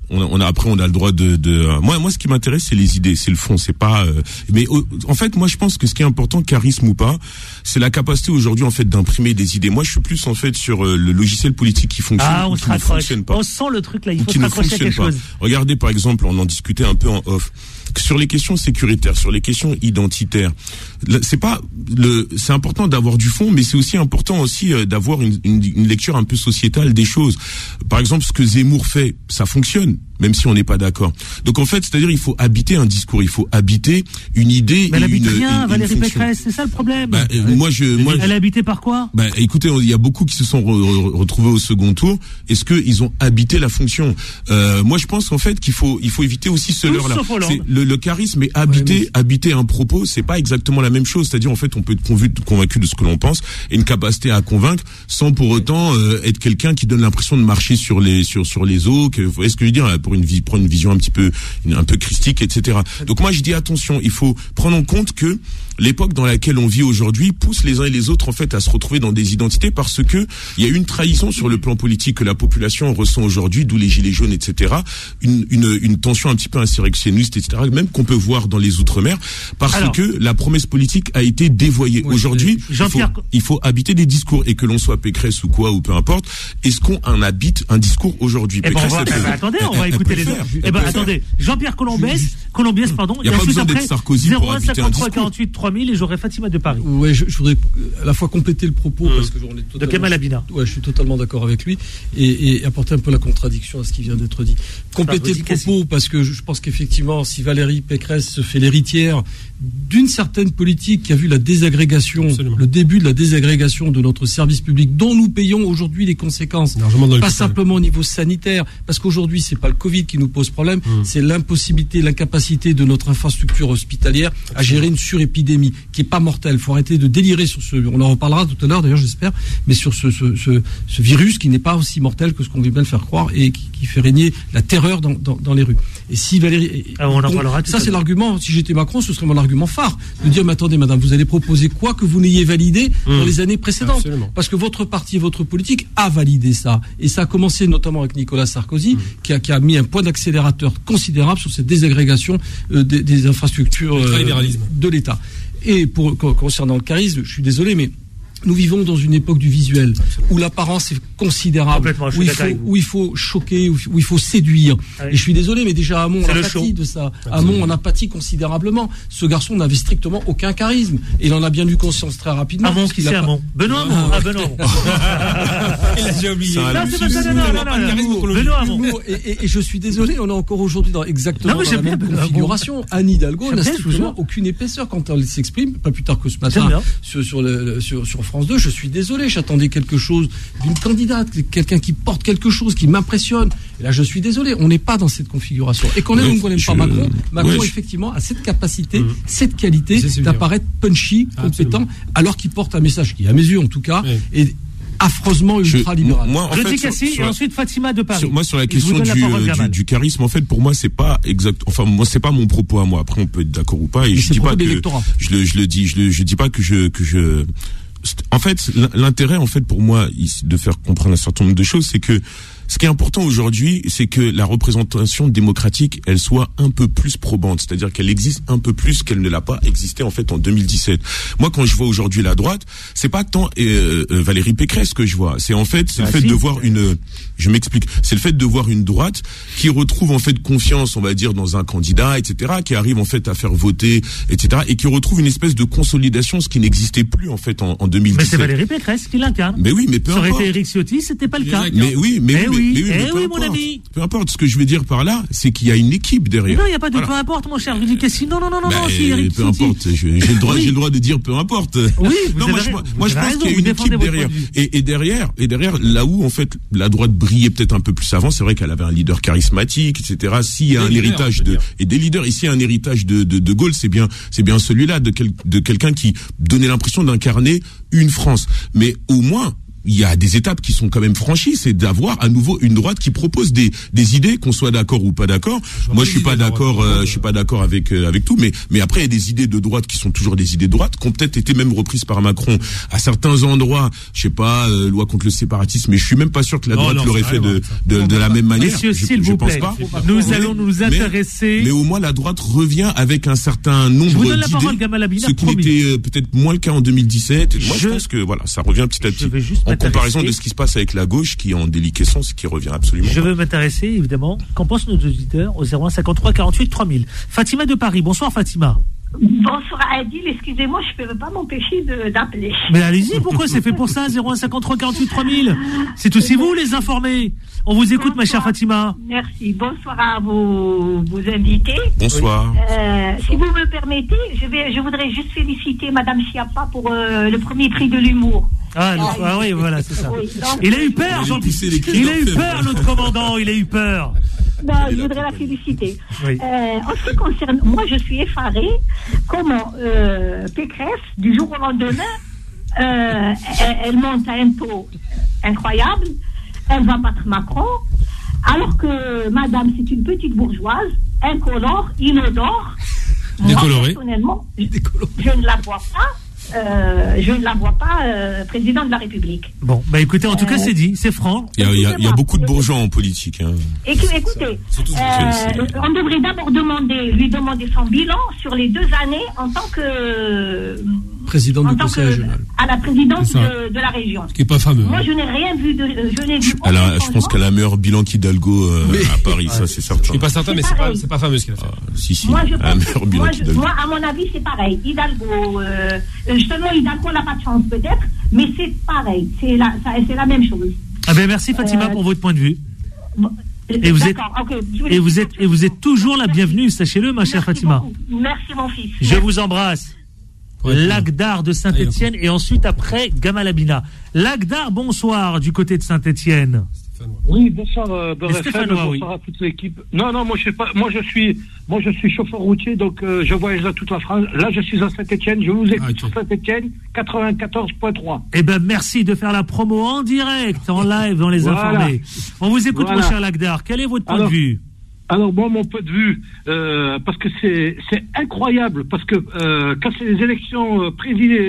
on a, on a après on a le droit de, de moi moi ce qui m'intéresse c'est les idées, c'est le fond, c'est pas euh, mais euh, en fait moi je pense que ce qui est important, charisme ou pas, c'est la capacité aujourd'hui en fait d'imprimer des idées. Moi je suis plus en fait sur euh, le logiciel politique qui fonctionne ah, on ou qui ne fonctionne pas. On sent le truc là, il faut qui se ne raccrocher à quelque pas. chose. Regardez par exemple, on en discutait un peu en off. Sur les questions sécuritaires, sur les questions identitaires, c'est pas le, c'est important d'avoir du fond, mais c'est aussi important aussi euh, d'avoir une, une, une lecture un peu sociétale des choses. Par exemple, ce que Zemmour fait, ça fonctionne, même si on n'est pas d'accord. Donc en fait, c'est-à-dire il faut habiter un discours, il faut habiter une idée. Mais elle habite une, rien, une, Valérie une Pécresse, c'est ça le problème. Bah, euh, moi je, moi, elle est habitée par quoi? Bah, écoutez, il y a beaucoup qui se sont re, re, retrouvés au second tour. Est-ce que ils ont habité la fonction? euh, Moi, je pense qu'en fait qu'il faut, il faut éviter aussi ce leurre-là. Le, le charisme et habiter, ouais, mais... habiter un propos, c'est pas exactement la même chose. C'est-à-dire en fait, on peut être convaincu, convaincu de ce que l'on pense et une capacité à convaincre sans pour autant euh, être quelqu'un qui donne l'impression de marcher sur les sur sur les eaux. Que, vous voyez ce que je veux dire, pour une prendre une vision un petit peu une, un peu christique, et cetera. Donc moi, je dis attention, il faut prendre en compte que l'époque dans laquelle on vit aujourd'hui pousse les uns et les autres en fait à se retrouver dans des identités parce que il y a une trahison sur le plan politique que la population ressent aujourd'hui, d'où les gilets jaunes, et cetera. Une, une, une tension un petit peu insurrectionniste, et cetera. Même qu'on peut voir dans les outre-mer parce Alors, que la promesse politique a été dévoyée. Oui, aujourd'hui, il faut, il faut habiter des discours et que l'on soit Pécresse ou quoi ou peu importe. Est-ce qu'on en habite un discours aujourd'hui? Eh ben, on va, eh ben, attendez, on va elle, écouter elle les deux. Eh ben, attendez, Jean-Pierre Colombès, Colombès, pardon. Il n'y a pas besoin d'être Sarkozy pour habiter un discours. quarante-huit trois mille et j'aurais Fatima de Paris. Ouais, je, je voudrais à la fois compléter le propos mmh. parce que j'en ai totalement. De Kemal Abina. Ouais, je suis totalement d'accord avec lui et, et apporter un peu la contradiction à ce qui vient d'être dit. Compléter le propos parce que je pense qu'effectivement, si Valérie Pécresse se fait l'héritière d'une certaine politique qui a vu la désagrégation, Absolument. le début de la désagrégation de notre service public, dont nous payons aujourd'hui les conséquences, pas simplement au niveau sanitaire, parce qu'aujourd'hui c'est pas le Covid qui nous pose problème, mmh. c'est l'impossibilité, l'incapacité de notre infrastructure hospitalière Absolument. à gérer une surépidémie qui est pas mortelle. Faut arrêter de délirer sur ce, on en reparlera tout à l'heure d'ailleurs j'espère, mais sur ce, ce, ce, ce virus qui n'est pas aussi mortel que ce qu'on veut bien le faire croire et qui, qui fait régner la terreur dans, dans, dans les rues. Et si Valérie, ah, on en parlera tout ça c'est l'argument. Si j'étais Macron, ce serait mon argument phare de dire mais attendez madame, vous allez proposer quoi que vous n'ayez validé mmh. dans les années précédentes? Absolument. Parce que votre parti, votre politique a validé ça et ça a commencé notamment avec Nicolas Sarkozy mmh. qui, a, qui a mis un point d'accélérateur considérable sur cette désagrégation euh, des, des infrastructures euh, de l'État. Et pour concernant le charisme, je suis désolé mais nous vivons dans une époque du visuel où l'apparence est considérable, où il, faut, où il faut choquer, où, où il faut séduire. Oui. Et je suis désolé, mais déjà Hamon en a pâti de ça. Hamon en a pâti considérablement. Ce garçon n'avait strictement aucun charisme. Et il en a bien eu conscience très rapidement. Hamon, qui c'est Hamon? Benoît Hamon. Ah, Benoît Hamon. Il a déjà oublié. Non, c'est pas ça, non, non, non. Benoît Hamon. Et je suis désolé, on est encore aujourd'hui dans exactement non, la même configuration. Anne Hidalgo n'a strictement aucune épaisseur quand elle s'exprime, pas plus tard que ce matin, sur, sur, le, sur, sur France deux, je suis désolé, j'attendais quelque chose d'une candidate, quelqu'un qui porte quelque chose, qui m'impressionne. Et là, je suis désolé, on n'est pas dans cette configuration. Et qu'on aime ou qu'on n'aime pas Macron, Macron, ouais, effectivement, a cette capacité, mmh. cette qualité d'apparaître punchy, compétent, Absolument. alors qu'il porte un message qui, à mes yeux en tout cas, ouais. est affreusement ultra-libéral. Moi, en je fait, dis Cassis et ensuite Fatima de Paris. Sur, moi, sur la question du, euh, du, du charisme, en fait, pour moi, c'est pas exact. Enfin, moi, c'est pas mon propos à moi. Après, on peut être d'accord ou pas. Et, et je dis pas que je le, je le dis, je le, je dis pas que je, que je. En fait, l'intérêt, en fait, pour moi, de faire comprendre un certain nombre de choses, c'est que ce qui est important aujourd'hui, c'est que la représentation démocratique, elle soit un peu plus probante, c'est-à-dire qu'elle existe un peu plus qu'elle ne l'a pas existé en fait en deux mille dix-sept. Moi, quand je vois aujourd'hui la droite, c'est pas tant euh, euh, Valérie Pécresse que je vois, c'est en fait c'est ah, le fait si. de voir une, je m'explique, c'est le fait de voir une droite qui retrouve en fait confiance, on va dire, dans un candidat, et cetera, qui arrive en fait à faire voter, et cetera, et qui retrouve une espèce de consolidation, ce qui n'existait plus en fait en, en deux mille dix-sept. Mais c'est Valérie Pécresse qui l'incarne. Mais oui, mais peu importe. Ça aurait été Éric Ciotti, c'était pas le cas. Mais oui, mais, mais oui. Oui, mais oui, eh mais oui importe, mon ami. Peu importe. Ce que je veux dire par là, c'est qu'il y a une équipe derrière. Mais non, il n'y a pas de voilà. peu importe, mon cher. Je dis Cassis. Non, non, non, non, bah, non. Si, Eric peu importe. J'ai le droit, oui. j'ai le droit de dire peu importe. Oui. Non, moi, je, moi, je pense raison, qu'il y a une équipe derrière. Et, et derrière, et derrière, là où en fait la droite brillait peut-être un peu plus avant, c'est vrai qu'elle avait un leader charismatique, et cetera. S'il y a un héritage de et des leaders, ici un héritage de de, de Gaulle, c'est bien, c'est bien celui-là de quel, de quelqu'un qui donnait l'impression d'incarner une France. Mais au moins. il y a des étapes qui sont quand même franchies, c'est d'avoir à nouveau une droite qui propose des des idées, qu'on soit d'accord ou pas d'accord. Je Moi, je suis pas d'accord, euh, je suis pas d'accord avec euh, avec tout, mais mais après il y a des idées de droite qui sont toujours des idées de droite, qui ont peut-être été même reprises par Macron à certains endroits. Je sais pas, euh, loi contre le séparatisme, mais je suis même pas sûr que la droite non, non, l'aurait fait de, de de de la même manière. Monsieur, je, s'il je vous pense plaît, pas. nous mais, allons nous intéresser. Mais, mais au moins la droite revient avec un certain nombre je vous donne d'idées, la parole, Gamal Abina, ce qui était euh, peut-être moins le cas en deux mille dix-sept. Moi, je, je pense que voilà, ça revient petit à petit. En comparaison de ce qui se passe avec la gauche, qui est en déliquescence et qui revient absolument. Je pas. veux m'intéresser, évidemment, qu'en pensent nos auditeurs au zéro un cinquante-trois quarante-huit trois mille. Fatima de Paris, bonsoir Fatima. Bonsoir Adil, excusez-moi, je ne peux pas m'empêcher de, d'appeler. Mais allez-y, pourquoi c'est fait pour ça, zéro un cinquante-trois quarante-huit trois mille? C'est aussi vous les informés. On vous écoute, bonsoir, ma chère Fatima. Merci, bonsoir à vos, vos invités. Bonsoir. Euh, si vous me permettez, je, vais, je voudrais juste féliciter Madame Schiappa pour euh, le premier prix de l'humour. Ah, ah, ah oui, voilà, c'est ça. Oui, donc, il a eu peur, Jean Il a eu peur, notre commandant, il a eu peur. Non, je voudrais la féliciter. Oui. Euh, en ce qui concerne, moi, je suis effarée comment euh, Pécresse, du jour au lendemain, euh, elle, elle monte à un taux incroyable, elle va battre Macron, alors que Madame, c'est une petite bourgeoise, incolore, inodore. Décolorée. Moi, personnellement, je, je ne la vois pas. Euh, je ne la vois pas euh, président de la République. Bon, bah écoutez, en tout cas, euh, c'est dit, c'est franc. Il y a, il y a, il y a beaucoup de bourgeois en politique. Hein. Écoutez, écoutez euh, on devrait d'abord demander, lui demander son bilan sur les deux années en tant que président du conseil régional, à la présidence de, de la région. Ce qui est pas fameux. Moi, je n'ai rien vu de, je n'ai vu. Elle a, je pense qu'elle a un meilleur bilan qu'Hidalgo euh, à Paris, ouais, ça c'est certain. Je suis pas certain, mais c'est pas, c'est pas fameux ce qu'elle a fait. Ah, si si. Moi, je pense, un meilleur bilan moi, qu'Hidalgo. Moi, à mon avis, c'est pareil. Hidalgo, euh, justement, Hidalgo n'a pas de chance peut-être, mais c'est pareil. C'est la, ça, c'est la même chose. Ah ben merci Fatima euh, pour votre point de vue. Bon, et vous êtes, okay, et vous êtes, et vous êtes toujours la bienvenue, sachez-le, ma chère merci Fatima. Beaucoup. Merci mon fils. Je merci. vous embrasse. Ouais, Lagdar de Saint-Étienne et ensuite après Gamal Abina. Lagdar, bonsoir du côté de Saint-Étienne. Oui, bonsoir euh, Beurre F M, bonsoir oui. à toute l'équipe. Non, non, moi je suis pas, moi je suis, moi je suis chauffeur routier, donc euh, je voyage dans toute la France. Là, je suis à Saint-Étienne, je vous écoute ah, sur Saint-Étienne, quatre-vingt-quatorze point trois. Eh ben merci de faire la promo en direct, en live, dans les voilà. Informés. On vous écoute, voilà. Mon cher Lagdar. Quel est votre point alors, de vue? Alors moi, mon point de vue, euh, parce que c'est c'est incroyable, parce que euh, quand c'est les élections euh,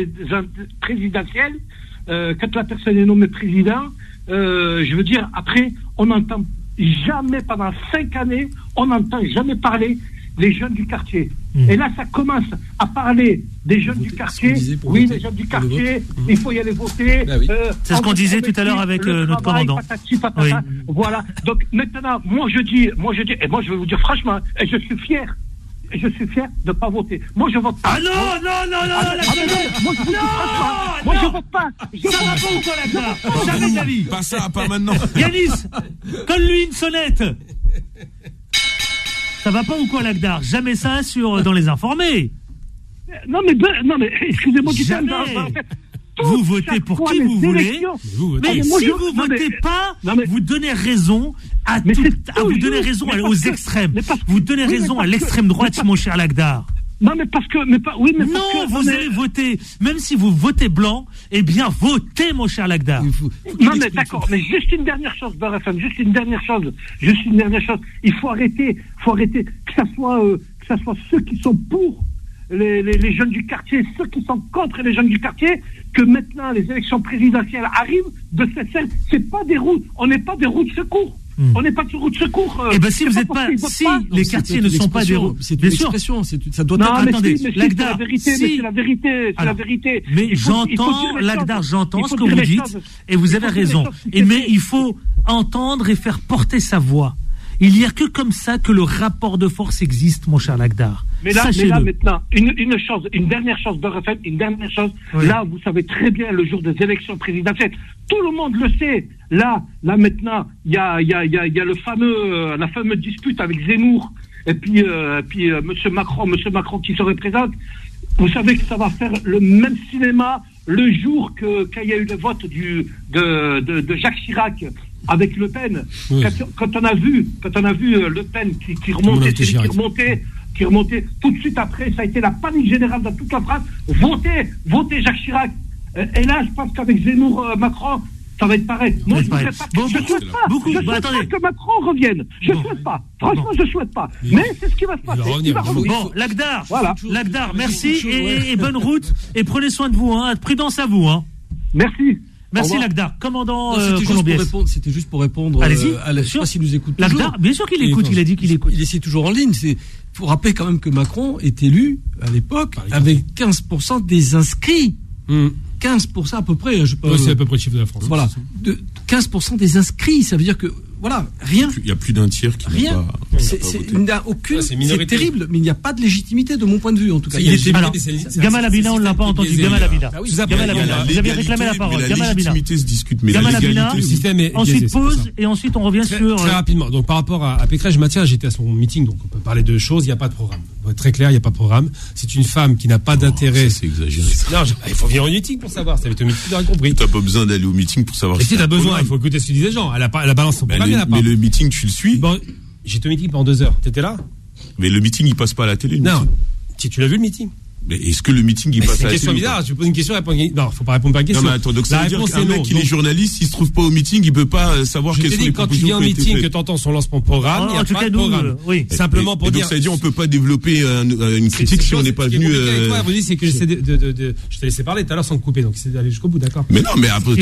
présidentielles, euh, quand la personne est nommée président, euh, je veux dire, après, on n'entend jamais, pendant cinq années, on n'entend jamais parler des jeunes du quartier. Mmh. Et là, ça commence à parler des jeunes du quartier. Oui, voter, les jeunes du quartier, mmh. il faut y aller voter. Bah oui. euh, C'est ce qu'on disait tout à l'heure avec euh, notre travail, commandant. Patati, patata, oui. Voilà. Donc maintenant, moi je dis, moi je dis, et moi je vais vous dire franchement, et je suis fier. Je suis fier de ne pas voter. Moi, je vote pas. Ah non, non, non, non, ah, non, ah, non, moi, je non, moi, je vote pas. Je ça va pas ou quoi, Lagdar? Jamais ta vie. Pas ça, pas maintenant. Yanis, colle-lui une sonnette. Ça va pas ou quoi, Lagdar? Jamais ça sur dans les informés. Non, mais, non, mais excusez-moi du terme. Vous votez pour qui vous voulez, vous mais, mais si je, vous non, votez mais, pas, mais, vous donnez raison à, tout, à vous donnez raison à, aux extrêmes. Que, vous donnez oui, raison à l'extrême que, droite, mon cher Lagdar. Non, mais parce que, mais pas, oui, mais non, parce que, vous allez est... voter, même si vous votez blanc, eh bien, votez, mon cher Lagdar. Faut, non, mais d'accord, mais juste une dernière chose, Beurre F M, juste une dernière chose, juste une dernière chose. Il faut arrêter, faut arrêter que ça soit, euh, que ça soit ceux qui sont pour les, les, les jeunes du quartier, ceux qui sont contre les jeunes du quartier, que maintenant les élections présidentielles arrivent de cette scène. C'est pas des routes, on n'est pas des routes de secours. Mmh. On n'est pas sur route de secours. Euh, eh ben si vous n'êtes pas, si pas, les non, quartiers ne sont pas des routes, c'est une expression, c'est, ça doit non, être. Mais attendez, si, mais Lagdar, c'est la vérité, si. mais c'est la vérité, c'est Alors, la vérité. Mais faut, j'entends, Lagdar, j'entends ce que vous dites, et vous avez raison. Et mais il faut entendre et faire porter sa voix. Il n'y a que comme ça que le rapport de force existe, mon cher Lagdar. Mais là, mais là maintenant, une, une chose, une dernière chose, Beurre F M, une dernière chose. Oui. Là, vous savez très bien, le jour des élections présidentielles, tout le monde le sait. Là, là maintenant, il y a, il y a, il y a, il y a le fameux, euh, la fameuse dispute avec Zemmour et puis, euh, puis euh, Monsieur Macron, Monsieur Macron qui se représente. Vous savez que ça va faire le même cinéma le jour que qu'il y a eu le vote du de, de, de Jacques Chirac avec Le Pen. Oui. Quand, quand on a vu, quand on a vu euh, Le Pen qui, qui remontait, qui remontait. qui remontait, tout de suite après, ça a été la panique générale dans toute la France. Votez, votez Jacques Chirac. Et là, je pense qu'avec Zemmour, euh, Macron, ça va être pareil. Moi, je ne souhaite pas, bon, je beaucoup, souhaite pas, beaucoup, je bah, souhaite attendez. pas que Macron revienne. Je ne bon. souhaite pas. Franchement, bon. je ne souhaite pas. Mais, mais c'est ce qui va se passer. Il va revenir. Bon, Lagdar, voilà. Lagdar, merci et, et bonne route. Et prenez soin de vous. Hein. Prudence à vous. Hein. Merci. Merci Lagdar. Commandant non, c'était, euh, juste pour c'était juste pour répondre. Allez-y. Euh, à la, je ne sais pas s'il nous écoute Lagdar, toujours. bien sûr qu'il écoute. Il, il a dit qu'il il, écoute. Il essaie toujours en ligne. Il faut rappeler quand même que Macron est élu à l'époque avec quinze pour cent des inscrits. Mmh. quinze pour cent à peu près. Je sais pas, ouais, c'est à peu près le chiffre de la France. Voilà. De quinze pour cent des inscrits. Ça veut dire que, voilà, rien. Il y a plus d'un tiers qui rien. n'a pas, c'est, pas c'est, voté. Il n'y a aucune. Ouais, c'est, c'est terrible, mais il n'y a pas de légitimité de mon point de vue, en tout cas. Il était Alors, Gamal Abina, on ne l'a pas entendu. Gamal Abina. Gamal Abina. Vous avez réclamé la parole. Gamal Abina. La légitimité se discute, mais Gamal la légalité, Abina, le système est ensuite biaisé, pause, et ensuite on revient très, sur. Très rapidement. Donc, par rapport à, à Pécresse, je maintiens, j'étais à son meeting, donc on peut parler de choses, il n'y a pas de programme. Très clair, il n'y a pas de programme. C'est une femme qui n'a pas oh, d'intérêt. Ça, c'est exagéré. Non, je, il faut venir au meeting pour savoir. Ça va être au meeting, tu aurais compris. T'as pas besoin d'aller au meeting pour savoir. Et si t'as besoin, il faut écouter ce que disent les gens. Elle a pas, elle a balance son programme, mais, elle a pas. Mais le meeting, tu le suis. Bon, j'étais au meeting pendant deux heures. T'étais là? Mais le meeting, il passe pas à la télé. Non. Tu, tu l'as vu le meeting? Mais est-ce que le meeting, il mais passe à la télé? C'est une question bizarre. Tu poses une question, réponds. Non, faut pas répondre par une question. Non, mais attends, donc ça la veut dire qu'un mec qui non. est journaliste, s'il se trouve pas au meeting, il peut pas savoir quelles sont les propositions qui ont été faites. Quand tu viens au meeting, que t'entends son lancement de programme, il y a pas de programme. Oui. Simplement pour dire. Donc ça veut dire on peut pas développer une critique si on n'est pas venu. C'est que j'essaie de, je t'ai laissé parler tout à l'heure sans te couper, donc c'est d'aller jusqu'au bout, d'accord? Mais non, mais après,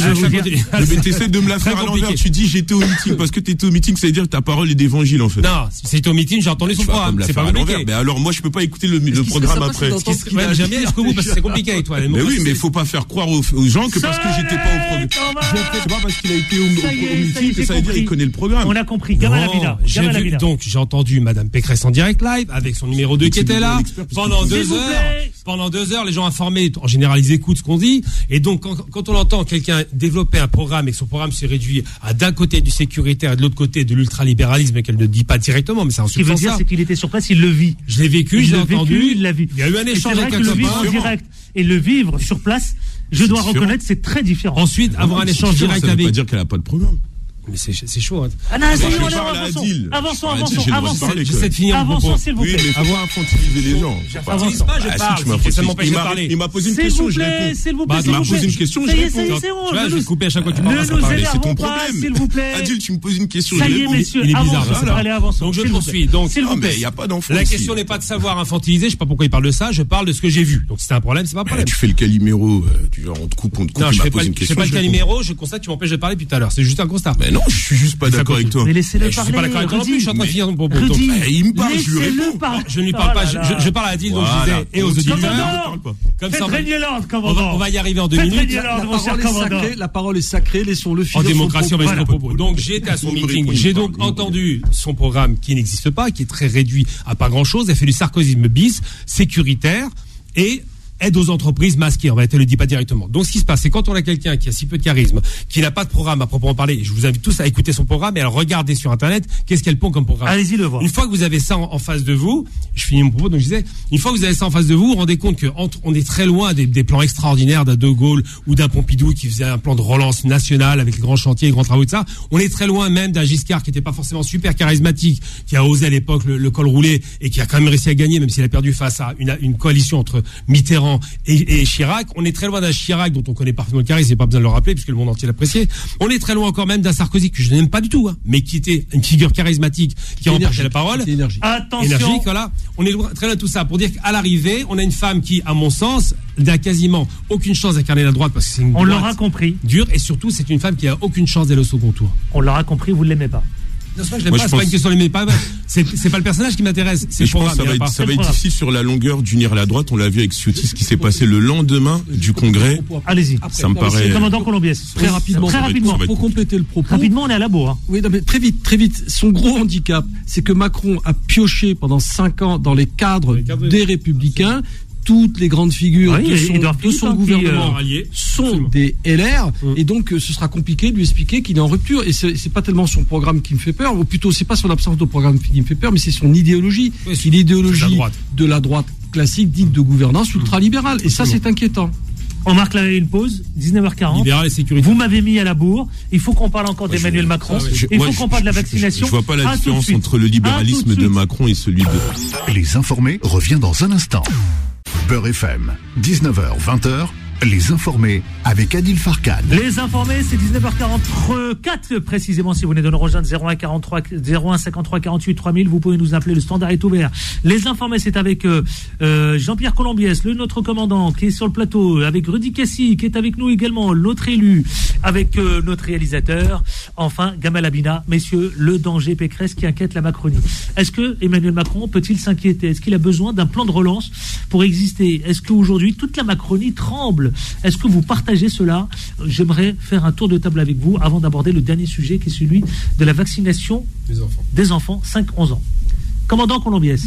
tu essaies de me la faire à l'envers. Tu dis j'étais au meeting parce que t'étais au meeting, ça veut dire que ta parole est d'évangile en fait. Non, si t'étais au meeting, j'ai entendu son programme. C'est pas compliqué. Mais alors moi je peux pas écouter le programme après. J'aime bien jusqu'au bout parce que c'est compliqué avec toi. Mais oui, mais il faut pas faire croire aux, aux gens que parce que j'étais pas au programme. C'est pas parce qu'il a été au, au, au meeting que ça veut dire qu'il connaît le programme. On a compris. Gamal Abina. J'ai vu, donc j'ai entendu Madame Pécresse en direct live avec son numéro deux qui était là pendant deux heures. Pendant deux heures, les gens informés, en général, ils écoutent ce qu'on dit. Et donc quand, quand on entend quelqu'un développer un programme et que son programme se réduit à d'un côté du sécuritaire et de l'autre côté de l'ultralibéralisme et qu'elle ne dit pas directement, mais c'est un Ce qui veut dire, c'est qu'il était sur place, il le vit. Je l'ai vécu, je l'ai entendu. Il l'a vu. Il y a eu un échange avec un copain. Et le vivre sur place, je dois reconnaître, c'est très différent. Ensuite, avoir un échange direct avec. Ça veut pas dire qu'elle a pas de programme. Mais c'est, c'est chaud. Hein. Ah non, c'est on est avançons. Avançons, avançons, avançons. J'essaie de finir mon propos. Avançons, s'il vous plaît. Oui, mais faut pas infantiliser les gens. J'infantilise pas, je parle. Ça m'empêche de parler. Il m'a posé une question, je réponds. S'il vous plaît, il m'a posé une question, je réponds. Tu vois, je vais te couper à chaque fois que tu parles. Ne nous énervons pas, s'il vous plaît. Adil, tu me poses une question, je réponds. réponds. Ça y est, messieurs, avançons. Allez, avançons. Donc je poursuis. Donc, s'il vous plaît, il y a pas d'enfant. La question n'est pas de savoir infantiliser. Je sais pas pourquoi il parle de ça. Je parle de ce que j'ai vu. Donc si c'est un problème, c'est pas un problème. Tu fais le Calimero, tu on te coupe, on te coupe. Non, je fais pas. Je fais pas le Calimero. Je constate que tu m'empêches de parler depuis tout à l'heure. C'est juste un constat. Mais non, je suis juste pas d'accord avec toi. Mais laissez-le je parler. Je suis pas d'accord avec toi non plus, je suis en train de finir mon propos. Rudy, il me parle, je lui réponds. Par... Je ne lui parle pas, je, je, je parle à Adil, donc je disais, et aux auditeurs. Comme ça, on va, on va y arriver en deux minutes. La, la, parole est sacrée, la parole est sacrée, laissons-le finir. En démocratie, on va jusqu'au propos. Donc j'ai été à son meeting, j'ai donc entendu son programme qui n'existe pas, qui est très réduit à pas grand-chose. Elle fait du sarkozysme bis, sécuritaire, et aide aux entreprises masquées, en réalité, elle le dit pas directement. Donc, ce qui se passe, c'est quand on a quelqu'un qui a si peu de charisme, qui n'a pas de programme à proprement parler, je vous invite tous à écouter son programme et à le regarder sur Internet, qu'est-ce qu'elle pond comme programme. Allez-y le voir. Une fois que vous avez ça en, en face de vous, je finis mon propos, donc je disais, une fois que vous avez ça en face de vous, vous vous rendez compte que entre, on est très loin des, des plans extraordinaires d'un De Gaulle ou d'un Pompidou qui faisait un plan de relance nationale avec les grands chantiers, les grands travaux de ça. On est très loin même d'un Giscard qui n'était pas forcément super charismatique, qui a osé à l'époque le, le col roulé et qui a quand même réussi à gagner, même s'il a perdu face à une, une coalition entre Mitterrand et, et Chirac. On est très loin d'un Chirac dont on connaît parfaitement le charisme, il n'y a pas besoin de le rappeler puisque le monde entier l'appréciait. On est très loin encore même d'un Sarkozy que je n'aime pas du tout, hein, mais qui était une figure charismatique qui remportait la parole. Énergique. Attention. Énergique, voilà. On est loin, très loin de tout ça pour dire qu'à l'arrivée, on a une femme qui, à mon sens, n'a quasiment aucune chance d'incarner la droite parce que c'est une on droite l'aura compris. dure et surtout c'est une femme qui a aucune chance d'aller au second tour. On l'aura compris, vous ne l'aimez pas. Non, c'est pas que je l'aime pas, c'est pas une question de l'aimer pas. C'est, c'est pas le personnage qui m'intéresse. C'est je pense que ça va être, ça va être difficile sur la longueur d'unir la droite. On l'a vu avec Ciotti, ce qui s'est passé le lendemain du congrès. Allez-y. Ça me paraît. Commandant Colombiès. Très rapidement. Très rapidement. Pour compléter le propos. Rapidement, on est à la bourre. Hein. Oui, non, mais très vite, très vite. Son gros handicap, c'est que Macron a pioché pendant cinq ans dans les cadres, les cadres des Républicains. Toutes les grandes figures oui, de son, de son gouvernement euh, sont absolument. Des L R mmh. et donc euh, ce sera compliqué de lui expliquer qu'il est en rupture et c'est, c'est pas tellement son programme qui me fait peur ou plutôt c'est pas son absence de programme qui me fait peur mais c'est son idéologie oui, c'est l'idéologie la de la droite classique dite de gouvernance mmh. ultralibérale et ça c'est inquiétant. On marque là une pause, dix-neuf heures quarante. Vous m'avez mis à la bourre. Il faut qu'on parle encore ouais, d'Emmanuel je... Macron. Ah ouais. je... Il faut ouais, qu'on je... parle de la vaccination. Je, je vois pas la différence entre le libéralisme de Macron et celui de... Les informés revient dans un instant. Beurre F M, dix-neuf heures vingt, Les informés avec Adil Farkan. Les informés, c'est dix-neuf heures quarante-quatre précisément. Si vous venez de nous rejoindre, zéro un quarante-trois, zéro un cinquante-trois quarante-huit trois mille, vous pouvez nous appeler, le standard est ouvert. Les informés, c'est avec euh, euh, Jean-Pierre Colombiès, le notre commandant qui est sur le plateau, avec Rudy Cassi qui est avec nous également, l'autre élu, avec euh, notre réalisateur, enfin Gamal Abina. Messieurs, le danger Pécresse qui inquiète la Macronie. Est-ce que Emmanuel Macron peut-il s'inquiéter? Est-ce qu'il a besoin d'un plan de relance pour exister? Est-ce qu'aujourd'hui toute la Macronie tremble? Est-ce que vous partagez cela? J'aimerais faire un tour de table avec vous avant d'aborder le dernier sujet qui est celui de la vaccination des enfants, des enfants cinq à onze ans. Commandant Colombiès,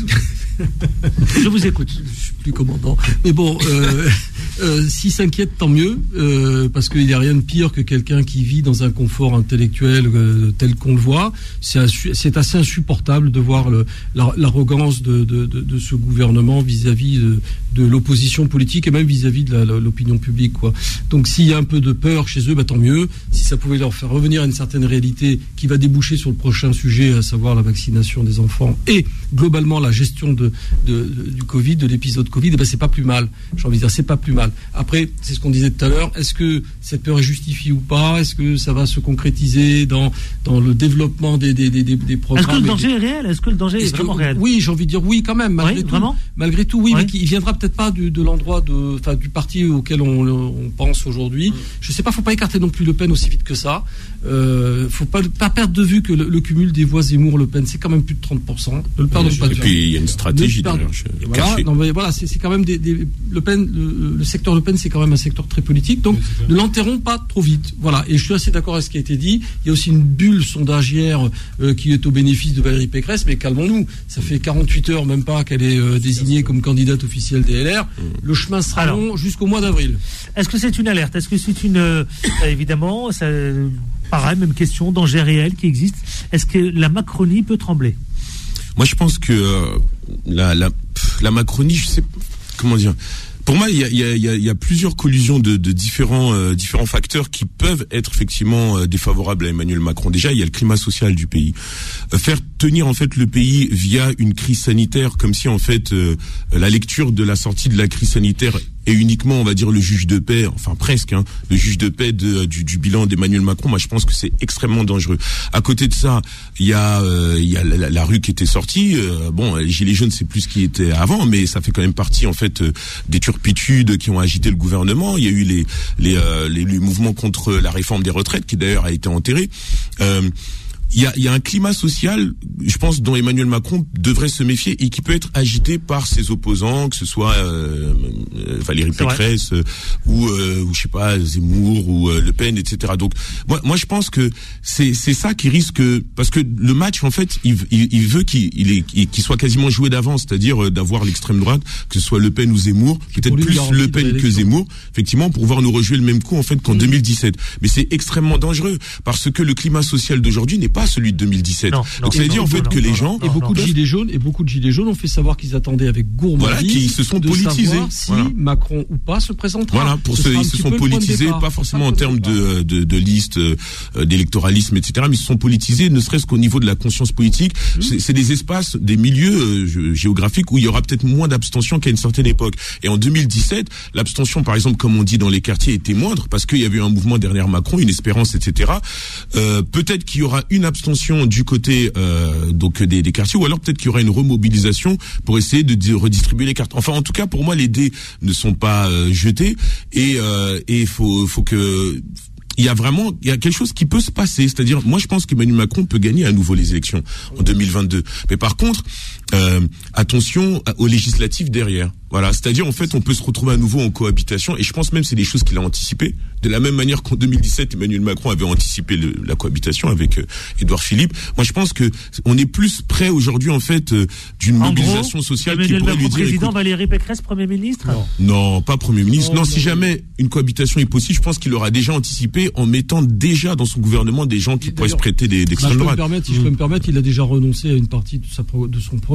je vous écoute. Je suis plus commandant. Mais bon, euh, euh, s'il s'inquiète, tant mieux, euh, parce qu'il n'y a rien de pire que quelqu'un qui vit dans un confort intellectuel euh, tel qu'on le voit. C'est, assu- c'est assez insupportable de voir le, la, l'arrogance de, de, de, de ce gouvernement vis-à-vis de, de l'opposition politique et même vis-à-vis de la, la, l'opinion publique, quoi. Donc s'il y a un peu de peur chez eux, bah, tant mieux. Si ça pouvait leur faire revenir à une certaine réalité qui va déboucher sur le prochain sujet, à savoir la vaccination des enfants et globalement la gestion de, de, de, du Covid, de l'épisode Covid, eh ben c'est pas plus mal. J'ai envie de dire, c'est pas plus mal. Après, c'est ce qu'on disait tout à l'heure. Est-ce que cette peur est justifiée ou pas? Est-ce que ça va se concrétiser dans dans le développement des des des, des programmes? Est-ce que le danger des... est réel? Est-ce que le danger est, est vraiment que... réel? Oui, j'ai envie de dire oui quand même. Malgré oui, tout, vraiment malgré tout, oui, oui. Mais il viendra peut-être pas du, de l'endroit de, enfin, du parti auquel on, on pense aujourd'hui. Mm. Je sais pas, faut pas écarter non plus Le Pen aussi vite que ça. Euh, faut pas pas perdre de vue que le, le cumul des voix Zemmour-Le Pen, c'est quand même plus de trente pour cent. Ne le perdons oui, pas de vue. Et puis il y a une stratégie derrière. Voilà, non, mais voilà, c'est, c'est quand même des, des Le Pen, le, le secteur Le Pen, c'est quand même un secteur très politique, donc oui, ne l'enterrons pas trop vite. Voilà, et je suis assez d'accord avec ce qui a été dit. Il y a aussi une bulle sondagière euh, qui est au bénéfice de Valérie Pécresse, mais calmons-nous. Ça fait quarante-huit heures, même pas, qu'elle est euh, désignée comme candidate officielle des L R. Le chemin sera Alors, long jusqu'au mois d'avril. Est-ce que c'est une alerte? Est-ce que c'est une euh, évidemment, ça, pareil, même question, danger réel qui existe. Est-ce que la Macronie peut trembler? Moi, je pense que euh, la, la, la Macronie, je sais comment dire. Pour moi, il y a, y, a, y, a, y a plusieurs collisions de, de différents, euh, différents facteurs qui peuvent être effectivement euh, défavorables à Emmanuel Macron. Déjà, il y a le climat social du pays. Euh, faire tenir en fait le pays via une crise sanitaire, comme si en fait euh, la lecture de la sortie de la crise sanitaire est uniquement, on va dire, le juge de paix, enfin presque, hein, le juge de paix de, du, du bilan d'Emmanuel Macron. Moi, je pense que c'est extrêmement dangereux. À côté de ça, il y a, euh, il y a la, la rue qui était sortie. Euh, bon, les gilets jaunes, c'est plus ce qui était avant, mais ça fait quand même partie en fait euh, des turpitudes qui ont agité le gouvernement. Il y a eu les les, euh, les, les mouvements contre la réforme des retraites, qui d'ailleurs a été enterrée. Euh, Il y a, il y a un climat social, je pense, dont Emmanuel Macron devrait se méfier et qui peut être agité par ses opposants, que ce soit euh, Valérie Pécresse euh, ou, euh, ou je sais pas Zemmour ou euh, Le Pen, et cetera. Donc moi, moi je pense que c'est c'est ça qui risque, parce que le match en fait, il, il, il veut qu'il il est, qu'il soit quasiment joué d'avance, c'est-à-dire d'avoir l'extrême droite, que ce soit Le Pen ou Zemmour, peut-être plus Le Pen que Zemmour, effectivement, pour pouvoir nous rejouer le même coup en fait qu'en mmh. deux mille dix-sept. Mais c'est extrêmement dangereux parce que le climat social d'aujourd'hui n'est pas celui de deux mille dix-sept. Non, non, donc ça veut dire en fait non, que non, les non, gens et beaucoup non, de gilets jaunes et beaucoup de gilets jaunes ont fait savoir qu'ils attendaient avec gourmandise, voilà, qui se sont de politisés, savoir si voilà. Macron ou pas se présentera. Voilà, pour ce, ils se sont politisés, pas forcément en termes de, de, de liste, euh, d'électoralisme, et cetera. Mais ils se sont politisés, ne serait-ce qu'au niveau de la conscience politique. Mmh. C'est, c'est des espaces, des milieux euh, géographiques où il y aura peut-être moins d'abstention qu'à une certaine époque. Et en deux mille dix-sept, l'abstention, par exemple, comme on dit dans les quartiers, était moindre parce qu'il y avait eu un mouvement derrière Macron, une espérance, et cetera. Euh, peut-être qu'il y aura une abstention du côté euh, donc des, des quartiers, ou alors peut-être qu'il y aura une remobilisation pour essayer de, de redistribuer les cartes. Enfin, en tout cas, pour moi, les dés ne sont pas euh, jetés et euh, et faut faut que il y a vraiment, il y a quelque chose qui peut se passer. C'est-à-dire, moi, je pense qu'Emmanuel Macron peut gagner à nouveau les élections en deux mille vingt-deux. Mais par contre, euh, attention aux législatives derrière. Voilà. C'est-à-dire, en fait, on peut se retrouver à nouveau en cohabitation. Et je pense même que c'est des choses qu'il a anticipées. De la même manière qu'en deux mille dix-sept, Emmanuel Macron avait anticipé le, la cohabitation avec euh, Édouard Philippe. Moi, je pense que on est plus près aujourd'hui, en fait, euh, d'une en mobilisation gros, sociale Emmanuel qui pourrait Macron lui dire. Président, écoute, Valérie Pécresse, Premier ministre. Non, non pas Premier ministre. Non, non, non si non, jamais non. une cohabitation est possible, je pense qu'il aura déjà anticipé en mettant déjà dans son gouvernement des gens qui pourraient se prêter des, d'extrême droite. Si mmh. je peux me permettre, il a déjà renoncé à une partie de, sa, de son programme.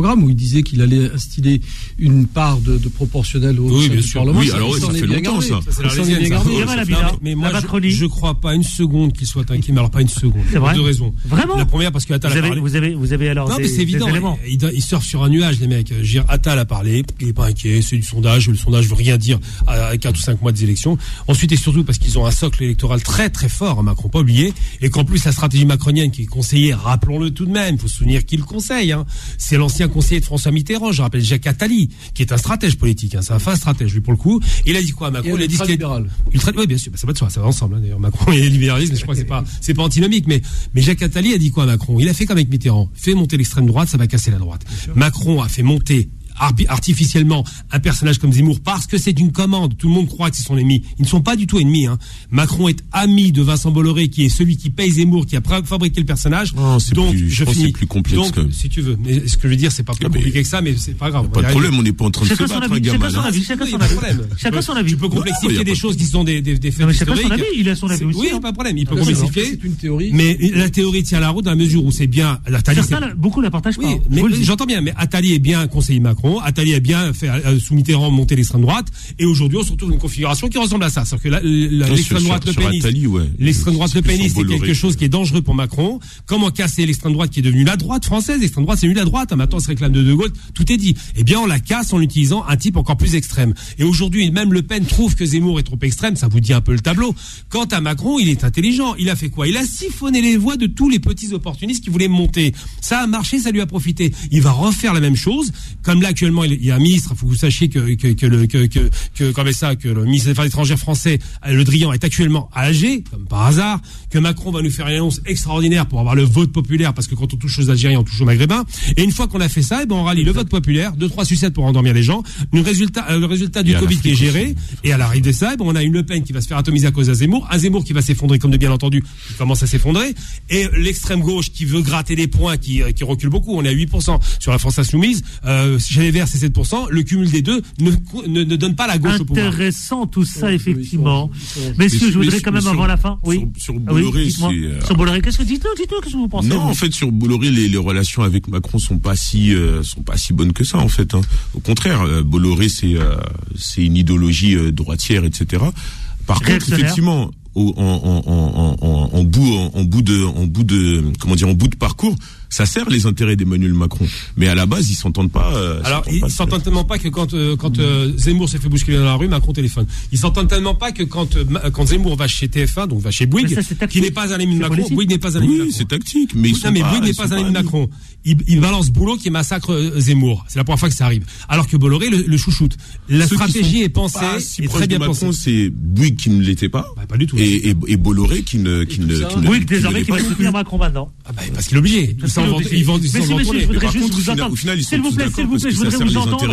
programme où il disait qu'il allait instiller une part de, de proportionnel au oui, sein bien du sûr. Parlement. Oui, ça, alors oui, ça, ça fait longtemps, ça. ça, ça, ça c'est bien gardé. Mais moi, je, je crois pas une seconde qu'il soit inquiet, mais alors pas une seconde. C'est vrai. Pour deux raisons. Vraiment? La première, parce que Attal vous a avez, parlé. Vous avez, vous avez alors non, des, mais c'est évident. Ils il, il surfent sur un nuage, les mecs. Gire Attal a parlé. Il est pas inquiet. C'est du sondage. Le sondage veut rien dire à quatre ou cinq mois des élections. Ensuite et surtout parce qu'ils ont un socle électoral très très fort, Macron, pas oublié. Et qu'en plus, la stratégie macronienne qui est conseillée, rappelons-le tout de même, il faut se souvenir qui le conseille, hein. C'est l'ancien conseiller de François Mitterrand, je rappelle Jacques Attali, qui est un stratège politique, hein. C'est un fin stratège, lui, pour le coup. Il a dit quoi, Macron? Il a dit qu'il est libéral. Ultra, oui, bien sûr, ça va de soi, ça va ensemble, hein, d'ailleurs. Macron et libéralisme, je crois que c'est pas, c'est pas antinomique, mais, mais Jacques Attali a dit quoi, Macron? Il a fait comme avec Mitterrand. Fait monter l'extrême droite, ça va casser la droite. Macron a fait monter artificiellement un personnage comme Zemmour parce que c'est une commande. Tout le monde croit que c'est son ennemi. Ils ne sont pas du tout ennemis, hein. Macron est ami de Vincent Bolloré, qui est celui qui paye Zemmour, qui a fabriqué le personnage. Non, c'est donc plus, je, je finis. C'est plus complexe. Donc, quand même. si tu veux, mais ce que je veux dire, c'est pas plus ah, compliqué que ça, mais c'est pas grave. Pas de problème, on n'est pas en train de se battre, un gamin. Chacun son avis, chacun son avis. Chacun son avis. Tu peux complexifier des choses qui sont des des des faits historiques. Chacun son avis, il a son avis aussi. Oui, pas de problème. Il peut complexifier. C'est une théorie. Mais la théorie tient la route dans la mesure où c'est bien. Certains, beaucoup la partagent pas. Oui, mais j'entends bien. Mais Attali est bien conseiller Macron. Attali est bien fait euh, sous Mitterrand monter l'extrême droite, et aujourd'hui on se retrouve dans une configuration qui ressemble à ça. C'est-à-dire que la, la, non, l'extrême sur, droite sur, le pénis, ouais. l'extrême droite le pénis, c'est quelque chose qui est dangereux pour Macron. Comment casser l'extrême droite qui est devenue la droite française? L'extrême droite c'est devenu la droite. Hein, maintenant on se réclame de De Gaulle. Tout est dit. Eh bien on la casse en utilisant un type encore plus extrême. Et aujourd'hui même Le Pen trouve que Zemmour est trop extrême. Ça vous dit un peu le tableau. Quant à Macron, il est intelligent. Il a fait quoi? Il a siphonné les voix de tous les petits opportunistes qui voulaient monter. Ça a marché, ça lui a profité. Il va refaire la même chose. Comme là actuellement il y a un ministre, il faut que vous sachiez que que, que le que que que comme ça que le ministre des Affaires étrangères français, Le Drian, est actuellement à Alger, comme par hasard, que Macron va nous faire une annonce extraordinaire pour avoir le vote populaire, parce que quand on touche aux Algériens, on touche aux Maghrébins. Et une fois qu'on a fait ça, eh ben on rallie le vote populaire, deux trois sucettes pour endormir les gens, le résultat euh, le résultat du Covid qui est géré, et à l'arrivée de ça, eh ben on a une Le Pen qui va se faire atomiser à cause de Zemmour, un Zemmour qui va s'effondrer comme de bien entendu, qui commence à s'effondrer, et l'extrême gauche qui veut gratter des points, qui qui recule beaucoup. On est à huit pour cent sur la France insoumise, euh, chez les Verts c'est sept pour cent. Le cumul des deux ne ne, ne donne pas la gauche au pouvoir. Intéressant tout ça, effectivement. Ils sont, ils sont, Messieurs, je voudrais mais, quand même sur, avant la fin. Oui. Sur, sur Bolloré, oui, c'est. Euh... Sur Bolloré, qu'est-ce que dites-nous, dites-nous, qu'est-ce que vous pensez? Non, en fait, sur Bolloré, les, les relations avec Macron sont pas si euh, sont pas si bonnes que ça, en fait. Hein. Au contraire, euh, Bolloré, c'est euh, c'est une idéologie euh, droitière, et cetera. Par contre, effectivement. En, en, en, en, en bout, en, en bout de, en bout de, comment dire, en bout de parcours, ça sert les intérêts d'Emmanuel Macron. Mais à la base, ils s'entendent pas. Euh, Alors, s'entendent ils pas, s'entendent tellement pas que quand, euh, quand euh, Zemmour s'est fait bousculer dans la rue, Macron téléphone. Ils s'entendent tellement pas que quand, euh, quand Zemmour va chez T F un, donc va chez Bouygues, ça, qui n'est pas un ami de Macron, Bouygues n'est pas un ami de Macron. Oui, c'est tactique, mais ils non, sont mais pas, Bouygues n'est pas un ami de Macron. Il, il balance Boulot qui massacre euh, Zemmour. C'est la première fois que ça arrive. Alors que Bolloré le, le chouchoute. La Ceux stratégie est pensée, si est très bien Macron, pensée. C'est Bouygues qui ne l'était pas. Bah, pas du tout. Et, et, et Bolloré qui ne, qui ne, qui ne. Bouygues désormais qui va soutenir Macron maintenant. Ah bah, parce qu'il est obligé. Ils s'en vont, ils vont, ils s'en vont tourner. Je voudrais juste vous entendre. S'il vous plaît, s'il vous plaît, je voudrais vous entendre.